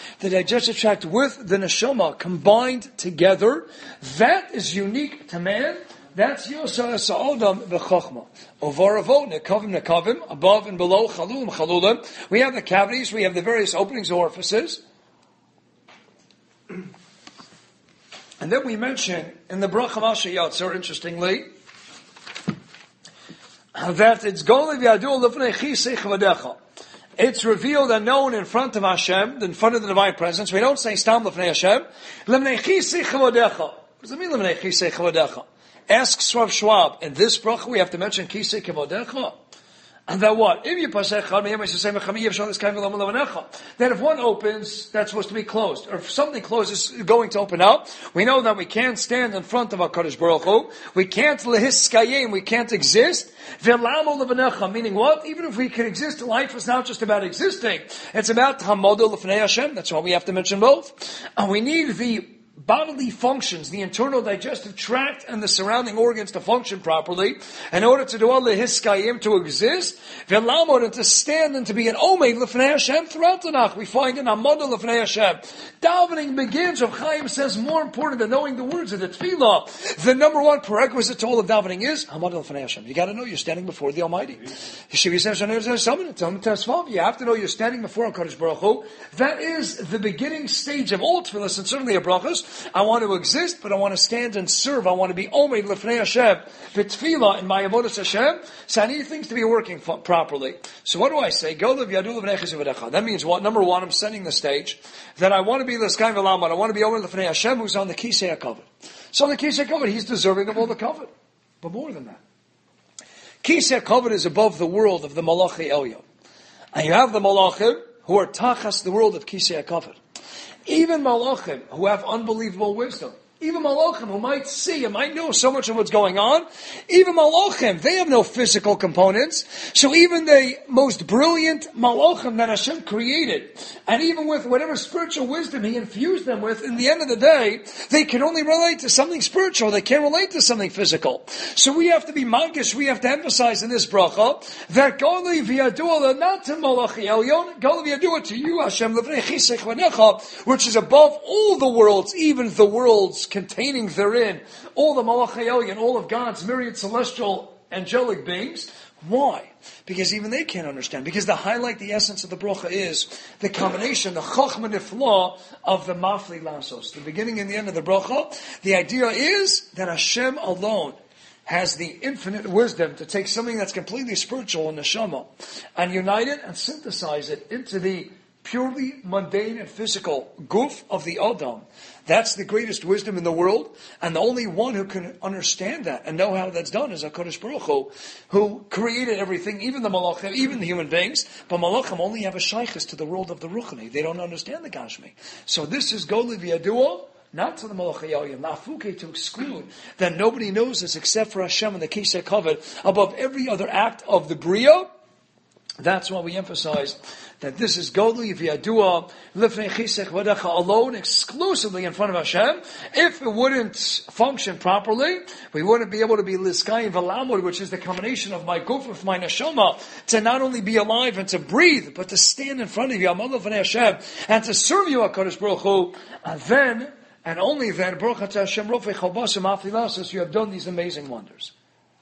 with the neshama combined together, that is unique to man. That's Yotzer Sa'adim B'Chachma. Ovaravot, nekavim, above and below, chalulim. We have the cavities, we have the various openings, orifices. And then we mention in the Bracha Masha Yotzer, interestingly, that it's it's revealed and known in front of Hashem, in front of the divine presence. We don't say stam lefnei Hashem. What does it mean lemnei chisei chavodecha? Asks Rav Schwab. In this bracha we have to mention chisei chavodecha. And then what? Then if one opens, that's supposed to be closed. Or if something closes, going to open up. We know that we can't stand in front of HaKadosh Baruch Hu. We can't lehiskayim, we can't exist. Meaning what? Even if we can exist, life is not just about existing. It's about hamodo l'fnei Hashem. That's why we have to mention both. And we need the bodily functions, the internal digestive tract and the surrounding organs to function properly, in order to do all the hiskayim to exist, v'lamod, and to stand and to be an omeid l'fnei Hashem throughout the Tanakh. We find in Amodah l'fnei Hashem. Davening begins, Rav Chaim says, more important than knowing the words of the tefillah. The number one prerequisite to all of davening is Amodah l'fnei Hashem. You got to know you're standing before the Almighty. You have to know you're standing before HaKadosh Baruch Hu. That is the beginning stage of all tefillahs, and certainly a brachos. I want to exist, but I want to stand and serve. I want to be omeid l'fnei Hashem, b'tefillah in my avodas Hashem. So I need things to be working properly. So what do I say? Go live yadu l'fnei chesed. That means what? Number one, I'm setting the stage that I want to be l'skayim v'lamad. I want to be omeid l'fnei Hashem, who's on the kisei hakavod. So on the kisei hakavod, he's deserving of all the kavod. But more than that, kisei hakavod is above the world of the malachi elyon, and you have the malachim who are tachas the world of kisei hakavod. Even malachim who have unbelievable wisdom, even malachim who might see and might know so much of what's going on, even malachim, they have no physical components. So even the most brilliant malachim that Hashem created, and even with whatever spiritual wisdom He infused them with, in the end of the day, they can only relate to something spiritual. They can't relate to something physical. So we have to be magish, we have to emphasize in this bracha, that Goli v'yadua, not to malachi elyon, Goli v'yadua to you, Hashem, l'vnei chisech v'necha, which is above all the worlds, even the worlds containing therein all the Malachi Elyon, all of God's myriad celestial angelic beings. Why? Because even they can't understand. Because the highlight, the essence of the bracha is the combination, the chachma nifla of the mafli lasos. The beginning and the end of the bracha. The idea is that Hashem alone has the infinite wisdom to take something that's completely spiritual in neshama and unite it and synthesize it into the purely mundane and physical guf of the Adam. That's the greatest wisdom in the world, and the only one who can understand that and know how that's done is HaKadosh Baruch Hu, who created everything, even the malachim, even the human beings. But malachim only have a shaykhis to the world of the ruchani. They don't understand the gashmi. So this is Goli v'yadua, not to the Malachi Elyon, Nafuke, to exclude that nobody knows this except for Hashem and the Kisei Kavod above every other act of the Bria. That's why we emphasize that this is Godly V'yadua Lifnei Chisech V'adecha alone, exclusively in front of Hashem. If it wouldn't function properly, we wouldn't be able to be Liskayim V'lamud, which is the combination of my guf with my neshama, to not only be alive and to breathe, but to stand in front of you, Amallah V'nei Hashem, and to serve you, HaKadosh Baruch Hu, and then, and only then, Baruch Atah Hashem Rofei Chobasim Afilasos, you have done these amazing wonders.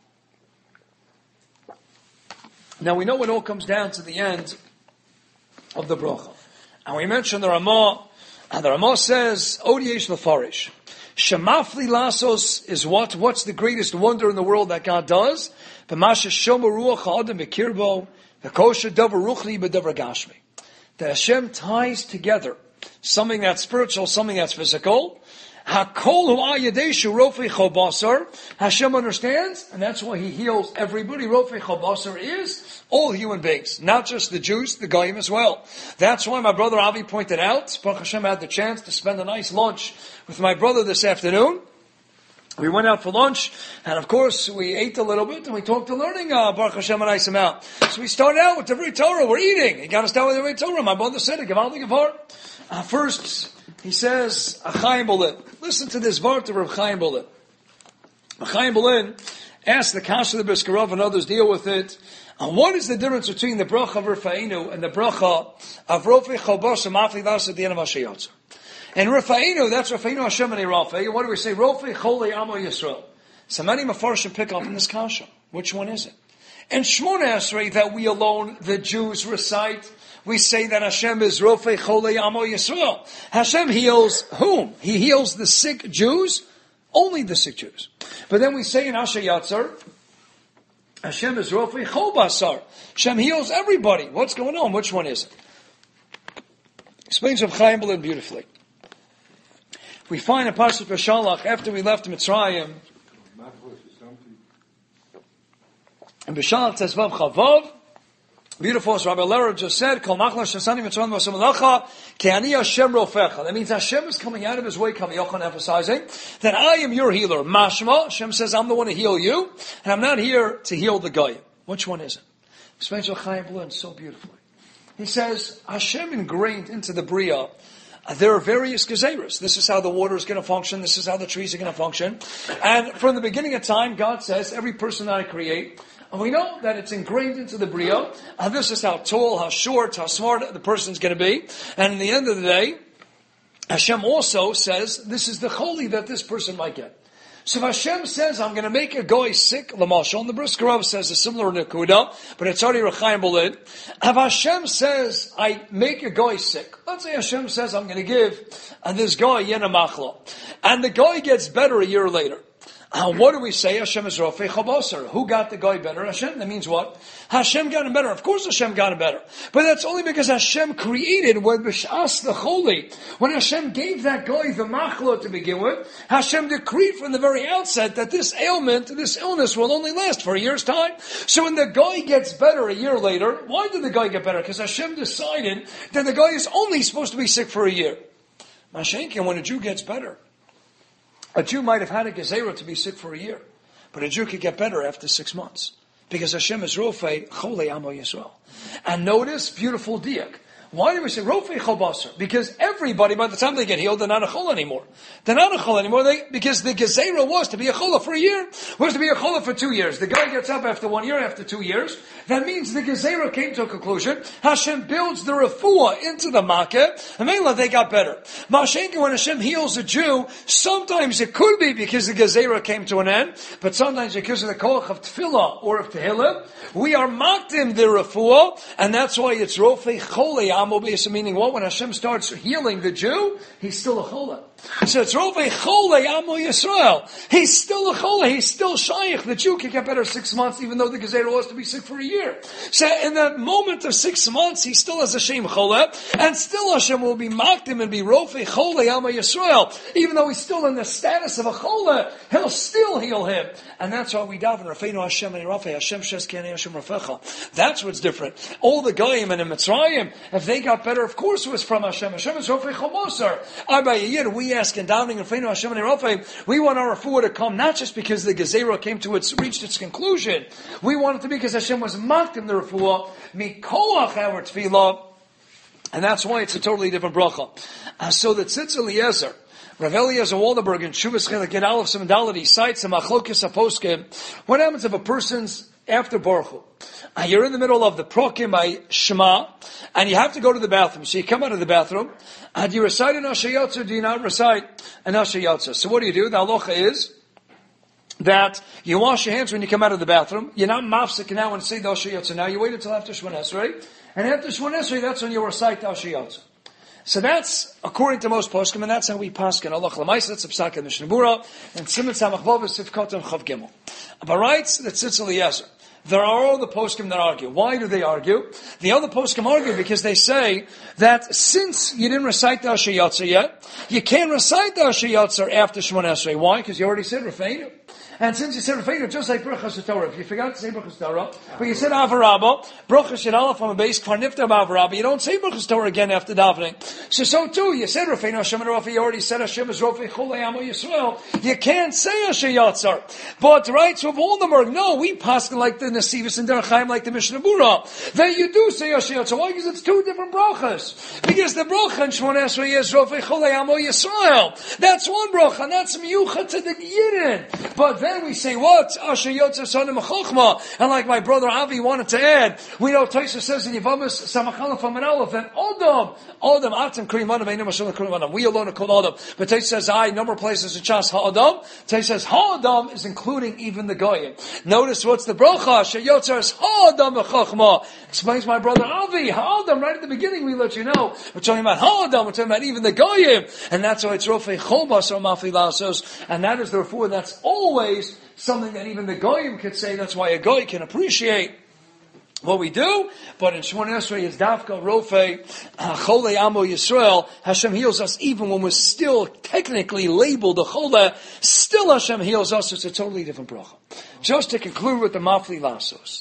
Now we know it all comes down to the end of the bracha. And we mentioned the Ramah, and the Ramah says, Odiesh Lefarish. Shemafli Lasos is what? What's the greatest wonder in the world that God does? B'masha Shomer Ruach Ha'adam B'kirbo, V'kosher Davar Ruchni B'davar Gashmi. That Hashem ties together something that's spiritual, something that's physical. Hakol hu ayadeshu rofei chobasar. Hashem understands, and that's why He heals everybody. Rofei chobasar is all human beings, not just the Jews, the Goyim as well. That's why my brother Avi pointed out, Baruch Hashem had the chance to spend a nice lunch with my brother this afternoon. We went out for lunch, and of course, we ate a little bit, and we talked to learning, Baruch Hashem and Isam out. So we started out with the Divrei Torah. We're eating. You got to start with the Divrei Torah. My brother said it. Gavaldi Gavar. First, he says, Chaim Bolin. Listen to this vart of Rav Chaim Bolin. Chaim Bolin asked the Kasha, the Briskarov, and others deal with it. And what is the difference between the bracha of Rafa'inu and the bracha of Rofei Chobos and Mafli Las at the end of Hashayotzer? And Rafa'inu, that's Rafa'inu Hashem and Rafa'inu. What do we say? Rofei Cholei Amo Yisrael. So many Mefarshim pick up in this Kasha. Which one is it? And Shmona Esrei, that we alone, the Jews, recite. We say that Hashem is Rofei Cholei Amo Yisrael. Hashem heals whom? He heals the sick Jews, only the sick Jews. But then we say in Hashayotzer, Hashem is Rofei Chol Basar. Hashem heals everybody. What's going on? Which one is it? Explains Rav Chaim Bolin beautifully. We find in Parashat Beshalach, after we left Mitzrayim, and Beshalach says, Vav Chavav, beautiful, as Rabbi Lera just said, Kol Machla Shasani Mitzrayim V'Asam Malacha, Ki Ani Hashem Rofecha. That means Hashem is coming out of His way, Kami Yochanan emphasizing, that I am your healer. Mashma, Hashem says, I'm the one to heal you, and I'm not here to heal the Goyim. Which one is it? Explains Rav Chaim Bolin so beautifully. He says, Hashem ingrained into the Bria there are various gezeros. This is how the water is going to function. This is how the trees are going to function. And from the beginning of time, God says, every person that I create, and we know that it's ingrained into the Bria, and this is how tall, how short, how smart the person's going to be. And in the end of the day, Hashem also says, this is the choli that this person might get. So if Hashem says, I'm going to make a goy sick, Lamashal, and the Brisker Rav says a similar nekuda, but it's already Rechaim Bolid. If Hashem says, I make a goy sick, let's say Hashem says, I'm going to give this guy Yena Machlo, and the guy gets better a year later. What do we say? Hashem is Rofei Chabaser. Who got the guy better? Hashem. That means what? Hashem got him better. Of course Hashem got him better. But that's only because Hashem created when B'shas the Choli. When Hashem gave that guy the machlo to begin with, Hashem decreed from the very outset that this ailment, this illness will only last for a year's time. So when the guy gets better a year later, why did the guy get better? Because Hashem decided that the guy is only supposed to be sick for a year. Mashenkin, when a Jew gets better, a Jew might have had a gezerah to be sick for a year, but a Jew could get better after 6 months. Because Hashem is Rofei Cholei Amo Yisrael. And notice, beautiful diak. Why do we say Rofei Chobasar? Because everybody, by the time they get healed, they're not a chol anymore. They're not a chol anymore, because the gezerah was to be a cholah for a year, was to be a cholah for 2 years. The guy gets up after 1 year, after 2 years. That means the gezerah came to a conclusion. Hashem builds the refuah into the makkah, and mainly they got better. Mashenka, when Hashem heals a Jew, sometimes it could be because the gezerah came to an end, but sometimes because of the koach of tefillah or of tehillah, we are makdim the refuah, and that's why it's Rofei Cholei Amo B'Yisrael, meaning what? When Hashem starts healing the Jew, he's still a cholah. So it's Rofei Cholei Amo Yisrael. He's still a cholah. He's still shaykh. The Jew can get better 6 months, even though the gezerah was to be sick for a year. So in that moment of 6 months, he still has a shem cholah, and still Hashem will be mocked him and be Rofei Cholei Amo Yisrael. Even though he's still in the status of a cholah, he'll still heal him. And that's why we daven Rafeinu Hashem and Rafei Hashem Shes Kenei Hashem Rafecha. That's what's different. All the goyim and in Mitzrayim, if they got better, of course it was from Hashem. Hashem is Rofei Chomosar. We ask in davening Rafeinu Hashem and Rafei, we want our refuah to come not just because the gezerah reached its conclusion. We want it to be because Hashem was mocked in the refuah, mikoach our tefillah, and that's why it's a totally different bracha. So the Tzitz Eliezer, Rav Eliezer Waldenberg in Shuvas Chelik Gid Aleph Simon cites a machlokes aposkim. What happens if a person's after Baruch Hu, and you're in the middle of the prokim by Shema, and you have to go to the bathroom. So you come out of the bathroom, and do you recite an Asher Yotzer, do you not recite an Asher Yotzer? So what do? The halacha is that you wash your hands when you come out of the bathroom. You're not mafsik now and say the Asher Yotzer. Now you wait until after Shemon Esrei, and after Shemon Esrei, that's when you recite the Asher Yotzer. So that's, according to most poskim, and that's how we paskin. Allah L'maisa, that's a psak in Mishnah Bura, and Simon Samach Vav Sifkot and Chav Gimel. But writes that Tzitz Eliezer. There are all the poskim that argue. Why do they argue? The other poskim argue because they say that since you didn't recite the Asher Yotzer yet, you can't recite the Asher Yotzer after Shemon Esrei. Why? Because you already said Rafeinu. And since you said Rafeinu, just like Bruchas Torah, if you forgot to say Bruchas Torah, but you said Avarabba, Bruchas Yadalaf on the base, Kvarnifta Avarabba, you don't say Bruchas Torah again after davening. So too, you said Rafeinu Hashem and Rafi, you already said Hashem is Rofei Cholei Amo Yisrael. You can't say Asher Yatzar. But right, so of all them are, no, we paskin like the Nesivus and Derech Chaim, like the Mishnah Bura, that you do say Asher Yatzar. Why? Because it's two different brachas. Because the bracha in Shemon Esrei is Rofei Cholei Amo Yisrael. That's one bracha, and that's miyucha to the Yidden. But then we say what? Asher Yotzer Sonim Chochma. And like my brother Avi wanted to add, we know Taisa says in Yavamas Samachalaf Amanalaf that Adam, Atam Krim Adam, Einam Hashem Krim Adam. We alone are called Adam. But Taisa says, number of places in Chas Ha'adam. Taisa says, Ha'adam is including even the Goyim. Notice what's the bracha? Asher Yotzer is Ha'adam Chochma. Explains my brother Avi, Ha'adam, right at the beginning we let you know. We're talking about Ha'adam, we're talking about even the Goyim. And that's why it's Rofei Chobas or Mafi Lasos. And that is the refuah that's always something that even the Goyim could say. That's why a Goy can appreciate what we do. But in Shemon Esrei, it's Dafka Rofei Cholei Amo Yisrael. Hashem heals us even when we're still technically labeled a Cholei. Still Hashem heals us. It's a totally different bracha. Just to conclude with the Mafli Lasos.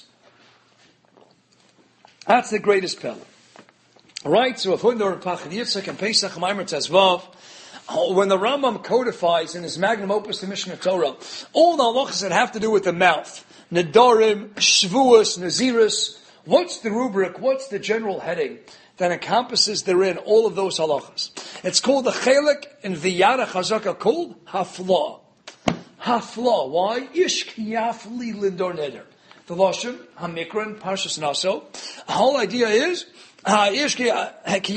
That's the greatest Pella. Right? So if Hundor Pachad Yitzchak and Pesach Maimer Tezvav, when the Rambam codifies in his magnum opus, the Mishnah Torah, all the halachas that have to do with the mouth, Nedarim, Shvuas, Naziris, what's the rubric, what's the general heading that encompasses therein all of those halachas. It's called the chelik in V'yara Chazaka, called hafla. Hafla. Why? Ish kiyafli lindor neder. The Lashon, Hamikran, Parshas Naso. The whole idea is, the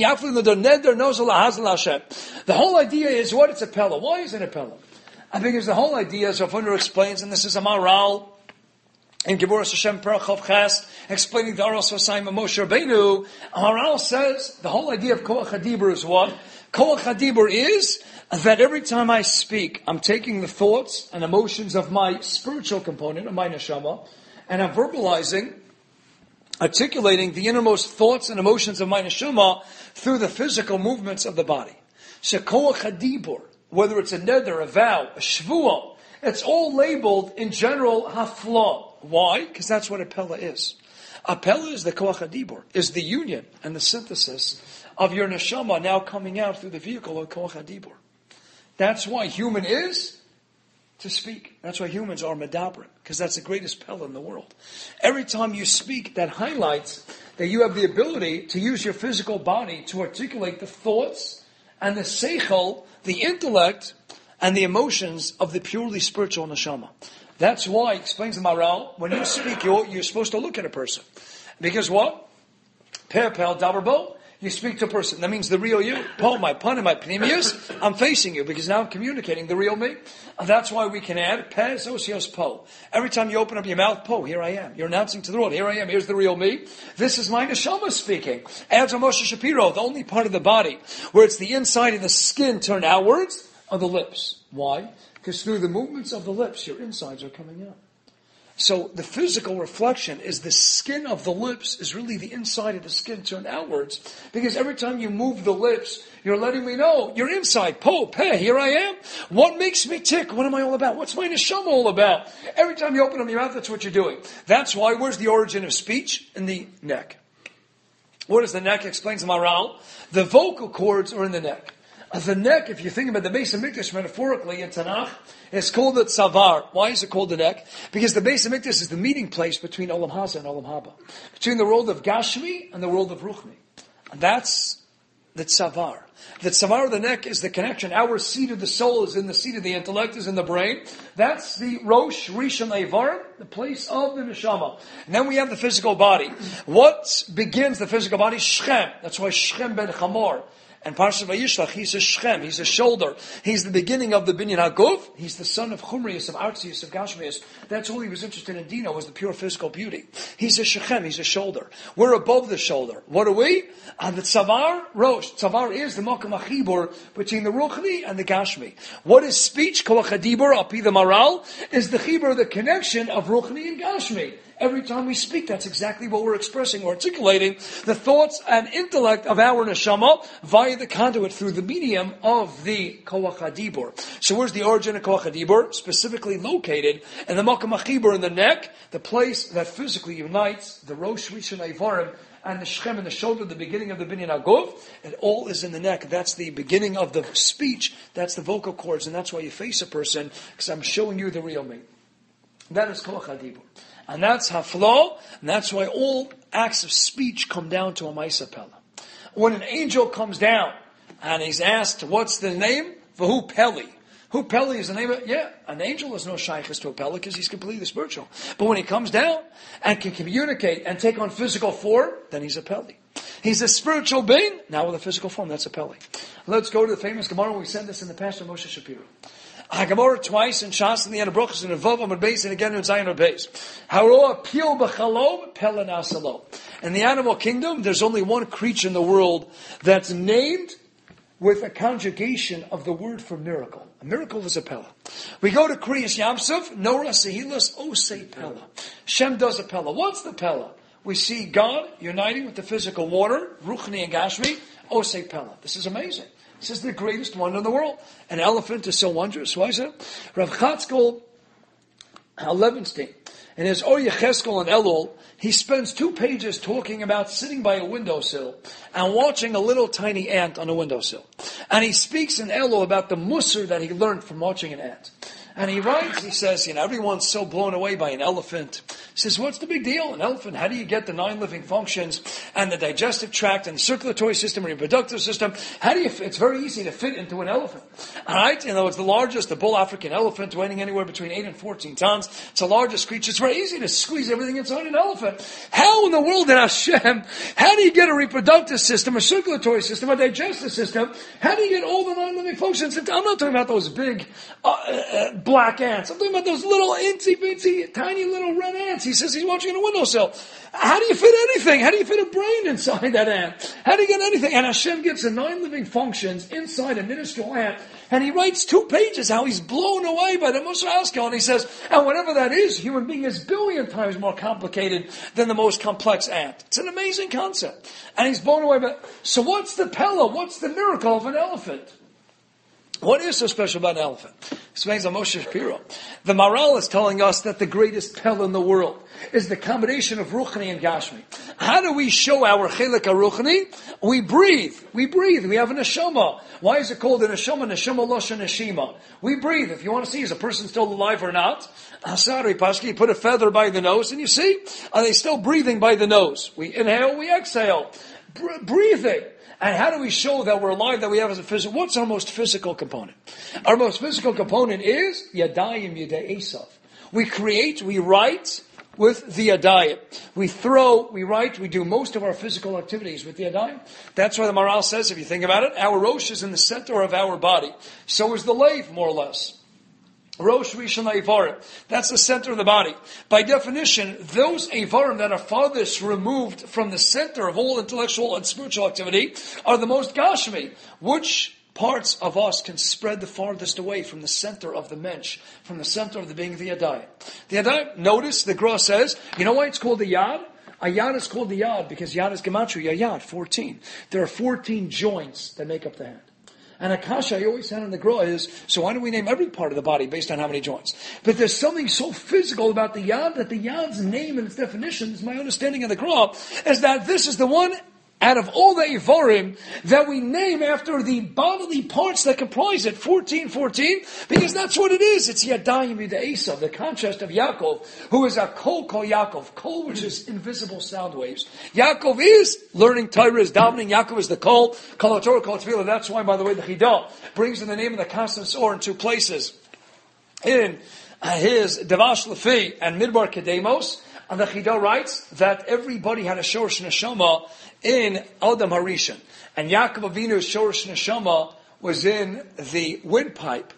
whole idea is what? It's a pella. Why is it a pella? Because the whole idea, as Rav Huna explains, and this is a Maral, in Geburas Hashem Perachov Ches, explaining the Aros Vasayim of Moshe Rabbeinu, Maral says, the whole idea of Koach HaDibur is what? Koach HaDibur is that every time I speak, I'm taking the thoughts and emotions of my spiritual component, of my neshama, and I'm verbalizing, articulating the innermost thoughts and emotions of my neshama through the physical movements of the body. So koach hadibur, whether it's a neder, a vow, a shvuah, it's all labeled in general hafla. Why? Because that's what a pella is. A pella is the koach hadibur, is the union and the synthesis of your neshama now coming out through the vehicle of koach hadibur. That's why human is to speak. That's why humans are medabrim, because that's the greatest pella in the world. Every time you speak, that highlights that you have the ability to use your physical body to articulate the thoughts and the seichel, the intellect, and the emotions of the purely spiritual neshama. That's why, explains the Maral, when you speak, you're supposed to look at a person. Because what? Per pel daberbo. You speak to a person. That means the real you. Po, my pun and my pneumius, I'm facing you because now I'm communicating the real me. And that's why we can add pes osios po. Every time you open up your mouth, po, here I am. You're announcing to the world, here I am, here's the real me. This is my neshama speaking. Adds Moshe Shapiro, the only part of the body where it's the inside of the skin turned outwards are the lips. Why? Because through the movements of the lips, your insides are coming out. So the physical reflection is the skin of the lips is really the inside of the skin turned outwards. Because every time you move the lips, you're letting me know, you're inside. Po, pe, here I am. What makes me tick? What am I all about? What's my neshama all about? Every time you open up your mouth, that's what you're doing. That's why, where's the origin of speech? In the neck. What is the neck? Explains the Maral. The vocal cords are in the neck. The neck, if you think about the Beis HaMikdash metaphorically in Tanakh, it's called the tzavar. Why is it called the neck? Because the Beis HaMikdash is the meeting place between Olam Haza and Olam Haba. Between the world of Gashmi and the world of Ruchni. And that's the tzavar. The tzavar of the neck is the connection. Our seat of the soul is in the seat of the intellect, is in the brain. That's the Rosh Rishon Eivarim, the place of the neshama. And then we have the physical body. What begins the physical body? Shechem. That's why Shechem ben Chamor. And Parsha Vayishlach, he's a Shechem, he's a shoulder. He's the beginning of the Binyan HaGuf. He's the son of Chumrius, of Artzius, of Gashmius. That's all he was interested in Dino, was the pure physical beauty. He's a Shechem, he's a shoulder. We're above the shoulder. What are we? And the Tzavar, Rosh. Tzavar is the Mokam HaChibur between the Ruchni and the Gashmi. What is speech? Koach HaDibur, Api the Maral, is the Chibur, the connection of Ruchni and Gashmi. Every time we speak, that's exactly what we're expressing, we're articulating the thoughts and intellect of our neshama via the conduit through the medium of the Koach HaDibur. So where's the origin of Koach HaDibur? Specifically located in the Mokam HaChibur in the neck, the place that physically unites the Rosh Rishon Eivarim and the Shechem and the shoulder, the beginning of the Binyan HaGuf. It all is in the neck. That's the beginning of the speech. That's the vocal cords, and that's why you face a person, because I'm showing you the real me. That is Koach HaDibur. And that's haflo, and that's why all acts of speech come down to a Maisa Pella. When an angel comes down, and he's asked, what's the name? Vahu Peli. Who Peli is the name of? Yeah, an angel is no shaykhis to a Pella, because he's completely spiritual. But when he comes down, and can communicate, and take on physical form, then he's a Peli. He's a spiritual being, now with a physical form, that's a Peli. Let's go to the famous Gemara, we said this in the past from Moshe Shapiro. HaGemara twice in Shas in the end of Brachos and in Vav Amud Beis and again in Zayin Amud Beis. Haroah pil b'chalom pela nasalo. In the animal kingdom, there's only one creature in the world that's named with a conjugation of the word for miracle. A miracle is a pella. We go to Kriyas Yamsuf, Nora Sehilas Osei Pella. Shem does a pella. What's the pella? We see God uniting with the physical water, Ruchni and Gashmi, Osei Pella. This is amazing. This is the greatest wonder in the world. An elephant is so wondrous. Why is that? Rav Chatzkel Levenstein, in his Or Yecheskel and Elul, he spends 2 pages talking about sitting by a windowsill and watching a little tiny ant on a windowsill. And he speaks in Elul about the musar that he learned from watching an ant. And he writes, he says, everyone's so blown away by an elephant, says, what's the big deal? An elephant, how do you get the 9 living functions and the digestive tract and the circulatory system and reproductive system? How do you, it's very easy to fit into an elephant. Alright? You know, it's the largest, the bull African elephant, weighing anywhere between 8 and 14 tons. It's the largest creature. It's very easy to squeeze everything inside an elephant. How in the world did Hashem, how do you get a reproductive system, a circulatory system, a digestive system? How do you get all the 9 living functions? I'm not talking about those big black ants. I'm talking about those little incy-bincy, tiny little red ants. He says he's watching in a windowsill. How do you fit anything? How do you fit a brain inside that ant? How do you get anything? And Hashem gets the 9 living functions inside a minuscule ant. And he writes 2 pages how he's blown away by the Mussar Haskel. And he says, and whatever that is, human being is billion times more complicated than the most complex ant. It's an amazing concept. And he's blown away by it. So what's the Pella? What's the miracle of an elephant? What is so special about an elephant? Explains on Moshe Shapiro. The Maral is telling us that the greatest Pella in the world is the combination of Ruchni and Gashmi. How do we show our Chelik HaRuchni? We breathe. We have a neshama. Why is it called a neshama? Neshama Losha Neshima. We breathe. If you want to see is a person still alive or not, Asari Pashki, you put a feather by the nose and you see, are they still breathing by the nose? We inhale, we exhale. Breathing. And how do we show that we're alive, that we have as a physical? What's our most physical component? Our most physical component is Yadayim Yadei Esav. We create, we write with the Yadayim. We throw, we write, we do most of our physical activities with the Yadayim. That's why the Maral says, if you think about it, our Rosh is in the center of our body. So is the Leiv, more or less. Rosh Rishon Eivarim. That's the center of the body. By definition, those Eivarim that are farthest removed from the center of all intellectual and spiritual activity are the most Gashmi. Which parts of us can spread the farthest away from the center of the mensch, from the center of the being of the Yadayim? The Yadayim, notice the Gra says, you know why it's called the Yad? A Yad is called the Yad because Yad is Gematria, Yad, 14. There are 14 joints that make up the hand. And a kasha I always had in the Gra is, so why do we name every part of the body based on how many joints? But there's something so physical about the Yad that the Yad's name and its definition, is my understanding of the Gra, is that this is the one out of all the Ivarim that we name after the bodily parts that comprise it, 14, because that's what it is. It's Yadayim Yadei Esav, the contrast of Yaakov, who is a Kol Yaakov, Kol which is invisible sound waves. Yaakov is learning Torah, is davening. Yaakov is the Kol Torah, Kol Tefillah. That's why, by the way, the Chidah brings in the name of the consonants or in 2 places. In his Devash Lefi and Midbar Kedemos, and the Chidah writes that everybody had a Shorish Neshama in Adam Harishon. And Yaakov Avinu's Shorish Neshama was in the windpipe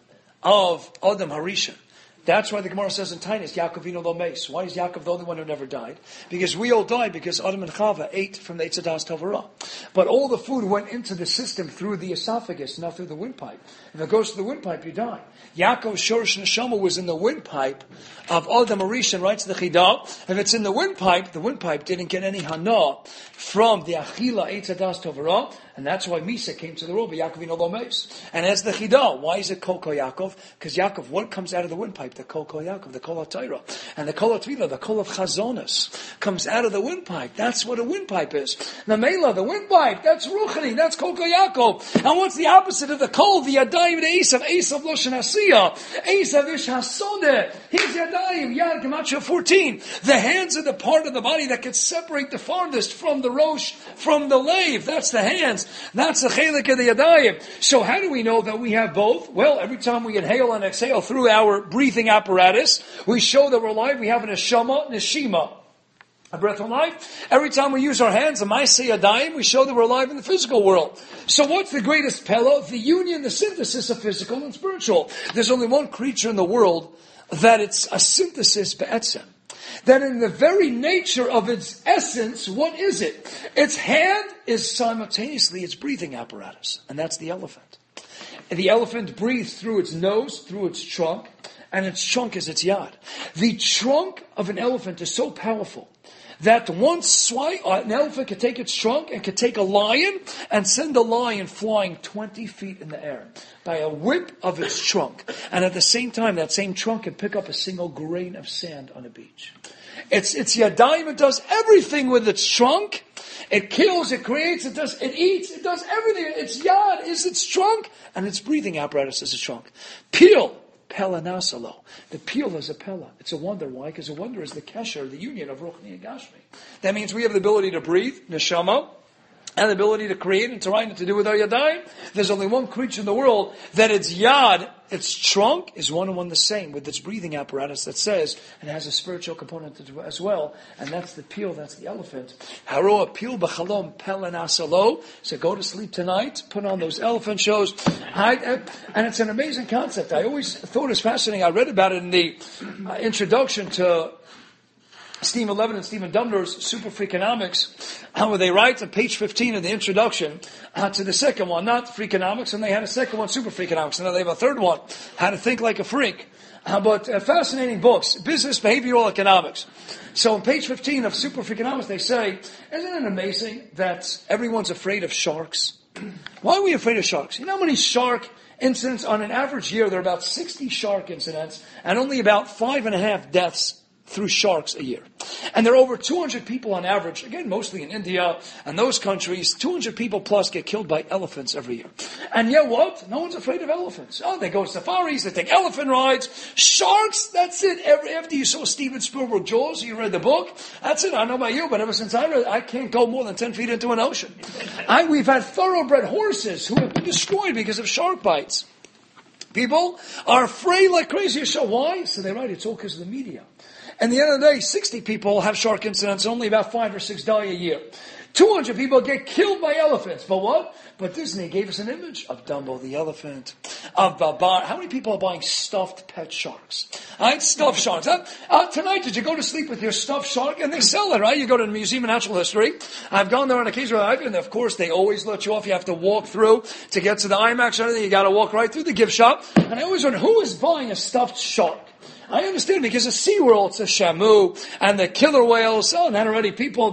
of Adam Harishon. That's why the Gemara says in Tainis, Yaakov Avinu lo meis. Why is Yaakov the only one who never died? Because we all died because Adam and Chava ate from the Eitz Hadas Tov. But all the food went into the system through the esophagus, not through the windpipe. If it goes to the windpipe, you die. Yaakov's Shorish Neshama was in the windpipe of Adam Harishon, writes the Chidah. If it's in the windpipe didn't get any hana from the Achila Eitz Hadas Tov. And that's why Misa came to the world, but Yaakov Avinu lo meis. And as the Chidah, why is it Kol Yaakov? Because Yaakov, what comes out of the windpipe? The Kol Yaakov, the Kol HaTorah. And the Kol HaTefillah, the Kol of Chazonis, comes out of the windpipe. That's what a windpipe is. The Mela, the windpipe, that's Ruchani, that's Kol Yaakov. And what's the opposite of the Kol? The Yadayim, the Esav, Esav Loshen Asiyah, Esav Ish Hasodeh. He's Yadayim, Yad Gematria 14. The hands are the part of the body that can separate the farthest from the Rosh, from the Leiv. That's the hands. That's the chelik of the Yadayim. So how do we know that we have both? Well, every time we inhale and exhale through our breathing apparatus, we show that we're alive. We have a neshima, a breath of life. Every time we use our hands, a ma'aseh yadayim, we show that we're alive in the physical world. So what's the greatest pella? The union, the synthesis of physical and spiritual. There's only one creature in the world that it's a synthesis be'etzem. That in the very nature of its essence, what is it? Its hand is simultaneously its breathing apparatus. And that's the elephant. And the elephant breathes through its nose, through its trunk, and its trunk is its yad. The trunk of an elephant is so powerful that once an elephant could take its trunk and could take a lion and send a lion flying 20 feet in the air by a whip of its trunk. And at the same time, that same trunk can pick up a single grain of sand on a beach. It's Yadayim, it does everything with its trunk. It kills, it creates, it eats, it does everything. Its Yad is its trunk, and its breathing apparatus is its trunk. Peel Pella Nasalo. The peel is a Pella. It's a wonder. Why? Because a wonder is the kesher, the union of Ruchni and Gashmi. That means we have the ability to breathe, Neshama, and the ability to create and to write and to do with our yadayim. There's only one creature in the world that its yad, its trunk, is one and one the same with its breathing apparatus that says, and has a spiritual component as well, and that's the peel, that's the elephant. Haroa peel b'chalom pelen asalo. So go to sleep tonight, put on those elephant shows. And it's an amazing concept. I always thought it was fascinating. I read about it in the introduction to Stephen Levin and Stephen Dumner's Super Freakonomics, where they write on page 15 of the introduction to the second one, not Freakonomics, and they had a second one, Super Freakonomics, and now they have a third one, How to Think Like a Freak. But fascinating books, Business Behavioral Economics. So on page 15 of Super Freakonomics, they say, isn't it amazing that everyone's afraid of sharks? Why are we afraid of sharks? You know how many shark incidents on an average year? There are about 60 shark incidents, and only about 5.5 deaths through sharks a year. And there are over 200 people on average, again, mostly in India and those countries, 200 people plus get killed by elephants every year. And yet what? No one's afraid of elephants. Oh, they go to safaris, they take elephant rides. Sharks, that's it. After you saw Steven Spielberg Jaws, you read the book, that's it. I don't know about you, but ever since I read it, I can't go more than 10 feet into an ocean. We've had thoroughbred horses who have been destroyed because of shark bites. People are afraid like crazy. So why? So they write, it's all because of the media. And at the end of the day, 60 people have shark incidents, only about 5 or 6 die a year. 200 people get killed by elephants. But what? But Disney gave us an image of Dumbo the elephant, of Babar. How many people are buying stuffed pet sharks? Right? Stuffed sharks. Tonight, did you go to sleep with your stuffed shark? And they sell it, right? You go to the Museum of Natural History. I've gone there on occasion, and of course, they always let you off. You have to walk through to get to the IMAX and everything. You got to walk right through the gift shop. And I always wonder, who is buying a stuffed shark? I understand because of SeaWorld, it's a Shamu, and the killer whales, and then already people,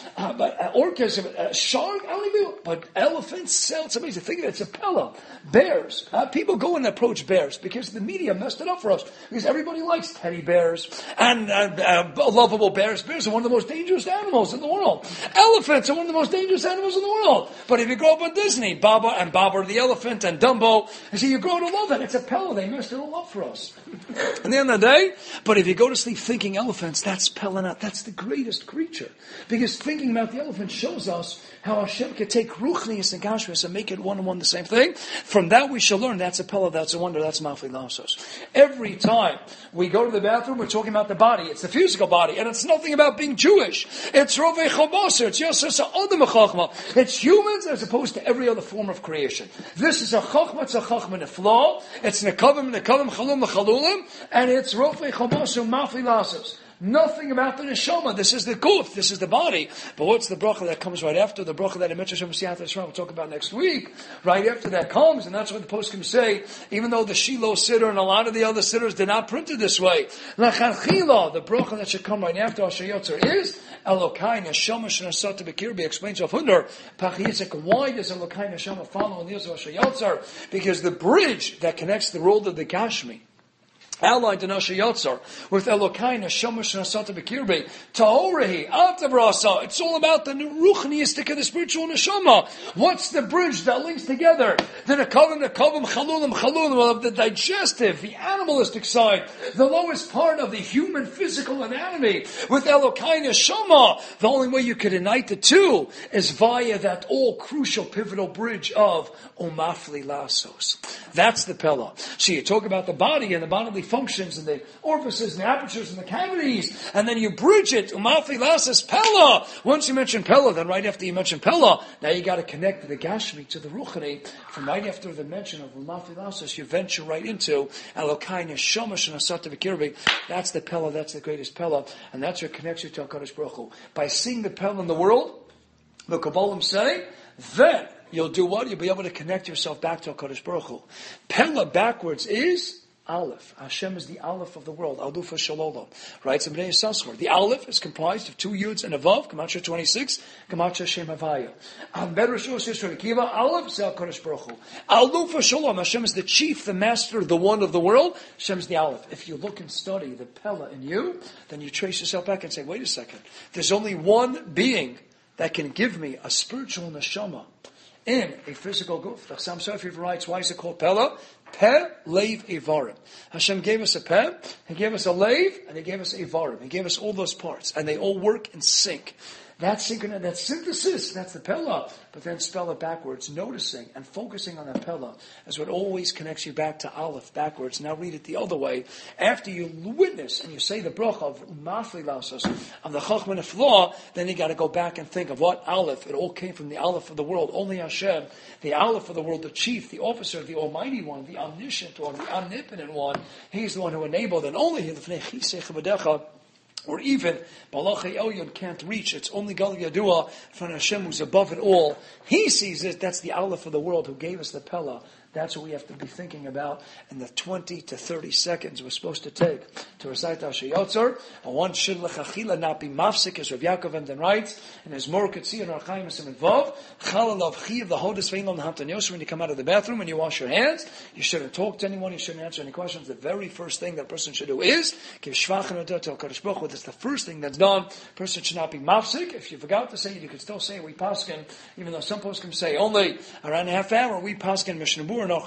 but orcas, shark, I don't even, but elephants sell, it's amazing. Think of it, it's a Pella. Bears. People go and approach bears because the media messed it up for us. Because everybody likes teddy bears and lovable bears. Bears are one of the most dangerous animals in the world. Elephants are one of the most dangerous animals in the world. But if you grow up on Disney, Baba the elephant and Dumbo, you grow to love that. It's a Pella. They messed it all up for us. At the end of the day, but if you go to sleep thinking elephants, that's Pella. That's the greatest creature. Because thinking about the elephant shows us how Hashem can take Ruchnius and Gashmius and make it one and one the same thing. From that we shall learn that's a Pella, that's a wonder, that's Mafli Lasos. Every time we go to the bathroom, we're talking about the body. It's the physical body, and it's nothing about being Jewish. It's Rovei Choboser, it's Yosef Adam Chachma. It's humans as opposed to every other form of creation. This is a Chachma, it's a Chachma Neflo, it's Nekavim, Chalum, Chalulim, and it's Rovei Choboser, Mafli Lasos. Nothing about the neshama. This is the guf. This is the body. But what's the bracha that comes right after? The bracha that Emet Hashem Siyat Yisrael we'll talk about next week. Right after that comes, and that's what the poskim say, even though the Shiloh Siddur and a lot of the other Siddurs did not print it this way. L'chanchila, the bracha that should come right after Asher Yotzer is Elokai Neshama Shnasata Bekirbi explains of Hundar Pachiyitzek. Why does Elokai Neshama follow in the Asher Yotzer? Because the bridge that connects the world of the Gashmi, allied to Nasha Yotzar, with Elokai Neshama Shnasata Bekirbi, Taorehi, Atavrasa. It's all about the Ruchniistic of the spiritual Neshama. What's the bridge that links together the Nekavim, Chalulim, of the digestive, the animalistic side, the lowest part of the human physical anatomy, with Elokai Neshama? The only way you could unite the two is via that all crucial pivotal bridge of Umafli Lasos. That's the Pella. So you talk about the body and the bodily functions and the orifices and the apertures and the cavities, and then you bridge it, Umafi Lasas Pella. Once you mention Pella, then right after you mention Pella, now you got to connect the Gashmi to the Ruchani. From right after the mention of Umafi Lasas, you venture right into Elokai Neshama Shnasata Bekirbi. That's the Pella, that's the greatest Pella, and that's what connects you to HaKadosh Baruch Hu. By seeing the Pella in the world, the Kabbalim say, then you'll do what? You'll be able to connect yourself back to HaKadosh Baruch Hu. Pella backwards is Aleph. Hashem is the Aleph of the world. Aldufa Shalolo. Writes in Bnei Yissaschar. The Aleph is comprised of 2 Yuds and Avav. Gematria 26. Gematria Shem Havaya. Bedrash Yisrael Kiva. Aleph Zel Kodesh Baruch Hu. Aldufa Shalom. Hashem is the chief, the master, the one of the world. Hashem is the Aleph. If you look and study the Pella in you, then you trace yourself back and say, wait a second. There's only one being that can give me a spiritual neshama in a physical goof. The Chassam Sofer writes, why is it called Pella? Peh, Leiv, Evarim. Hashem gave us a Peh, He gave us a Leiv, and He gave us Evarim. He gave us all those parts, and they all work in sync. That synthesis, that's the Pella. But then spell it backwards, noticing and focusing on that Pella is what always connects you back to Aleph backwards. Now read it the other way. After you witness and you say the bracha of Mafli Lasos, of the Chachman of Law, then you got to go back and think of what Aleph. It all came from the Aleph of the world. Only Hashem, the Aleph of the world, the chief, the officer, the Almighty One, the omniscient one, the omnipotent one. He's the one who enabled, and only He, or even Balachei Elyon can't reach. It's only Gal Yadua from Hashem who's above it all. He sees it. That's the Aleph of the world who gave us the Pella. That's what we have to be thinking about in the 20 to 30 seconds we're supposed to take to recite Asher Yotzar. And one should lechachila not be mafsik, as Rav Yaakov Emden writes, and as Mor Ketzi and Archaim Esim Vav, Chalalav Chiv, the Hodas Vein the Hamtan Yosef, when you come out of the bathroom and you wash your hands, you shouldn't talk to anyone, you shouldn't answer any questions. The very first thing that a person should do is give Shvach and Odah to HaKadosh Baruch Hu. That's the first thing that's done. A person should not be mafsik. If you forgot to say it, you could still say it. We paskin, even though some poskim say only around a half hour, we paskin Mishnah Bur and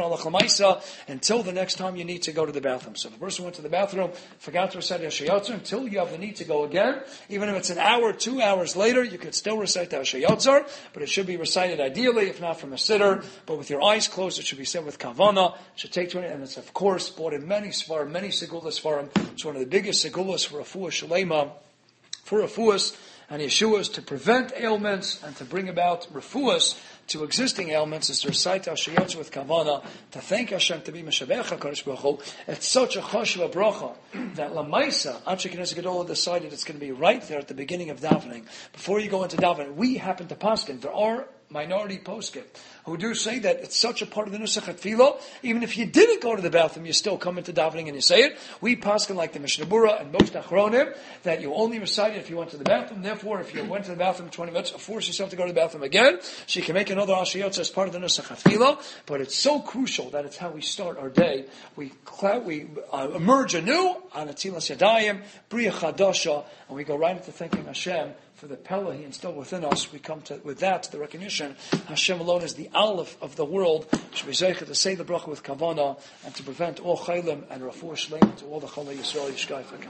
until the next time you need to go to the bathroom. So if a person went to the bathroom, forgot to recite Asher Yotzar, until you have the need to go again, even if it's an hour, 2 hours later, you could still recite the Asher Yotzar, but it should be recited ideally, if not from a sitter, but with your eyes closed, it should be said with Kavana. It should take 20, and it's of course bought in many Svarim, many Segulas Svarim. It's one of the biggest Segulas for Refuah Shalema, for Refuahs and Yeshuas, to prevent ailments and to bring about Refuahs to existing ailments, is to recite Asher Yotzar with Kavana, to thank Hashem, to be Meshavech HaKadosh Baruch Hu. It's such a chashuv bracha that Lamaisa, Anshe Knesset Gedolah decided it's going to be right there at the beginning of davening. Before you go into davening, we happen to paskin. There are minority poskim who do say that it's such a part of the Nusach Tefillah, even if you didn't go to the bathroom, you still come into davening and you say it. We paskin like the Mishnah Bura and most Achronim, that you only recite it if you went to the bathroom. Therefore, if you went to the bathroom 20 minutes, force yourself to go to the bathroom again, so you can make another Asher Yotzar as part of the Nusach Tefillah. But it's so crucial that it's how we start our day. We emerge anew on Atzilas Yadayim, Bria Chadasha, and we go right into thanking Hashem for the Pella He instilled within us. We come with that to the recognition Hashem alone is the Aleph of the world. Should be zeicha to say the bracha with Kavana and to prevent all chaylim and refuah shleim to all the Cholei Yisrael Yishkai.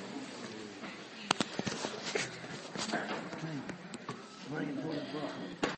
Very important bracha.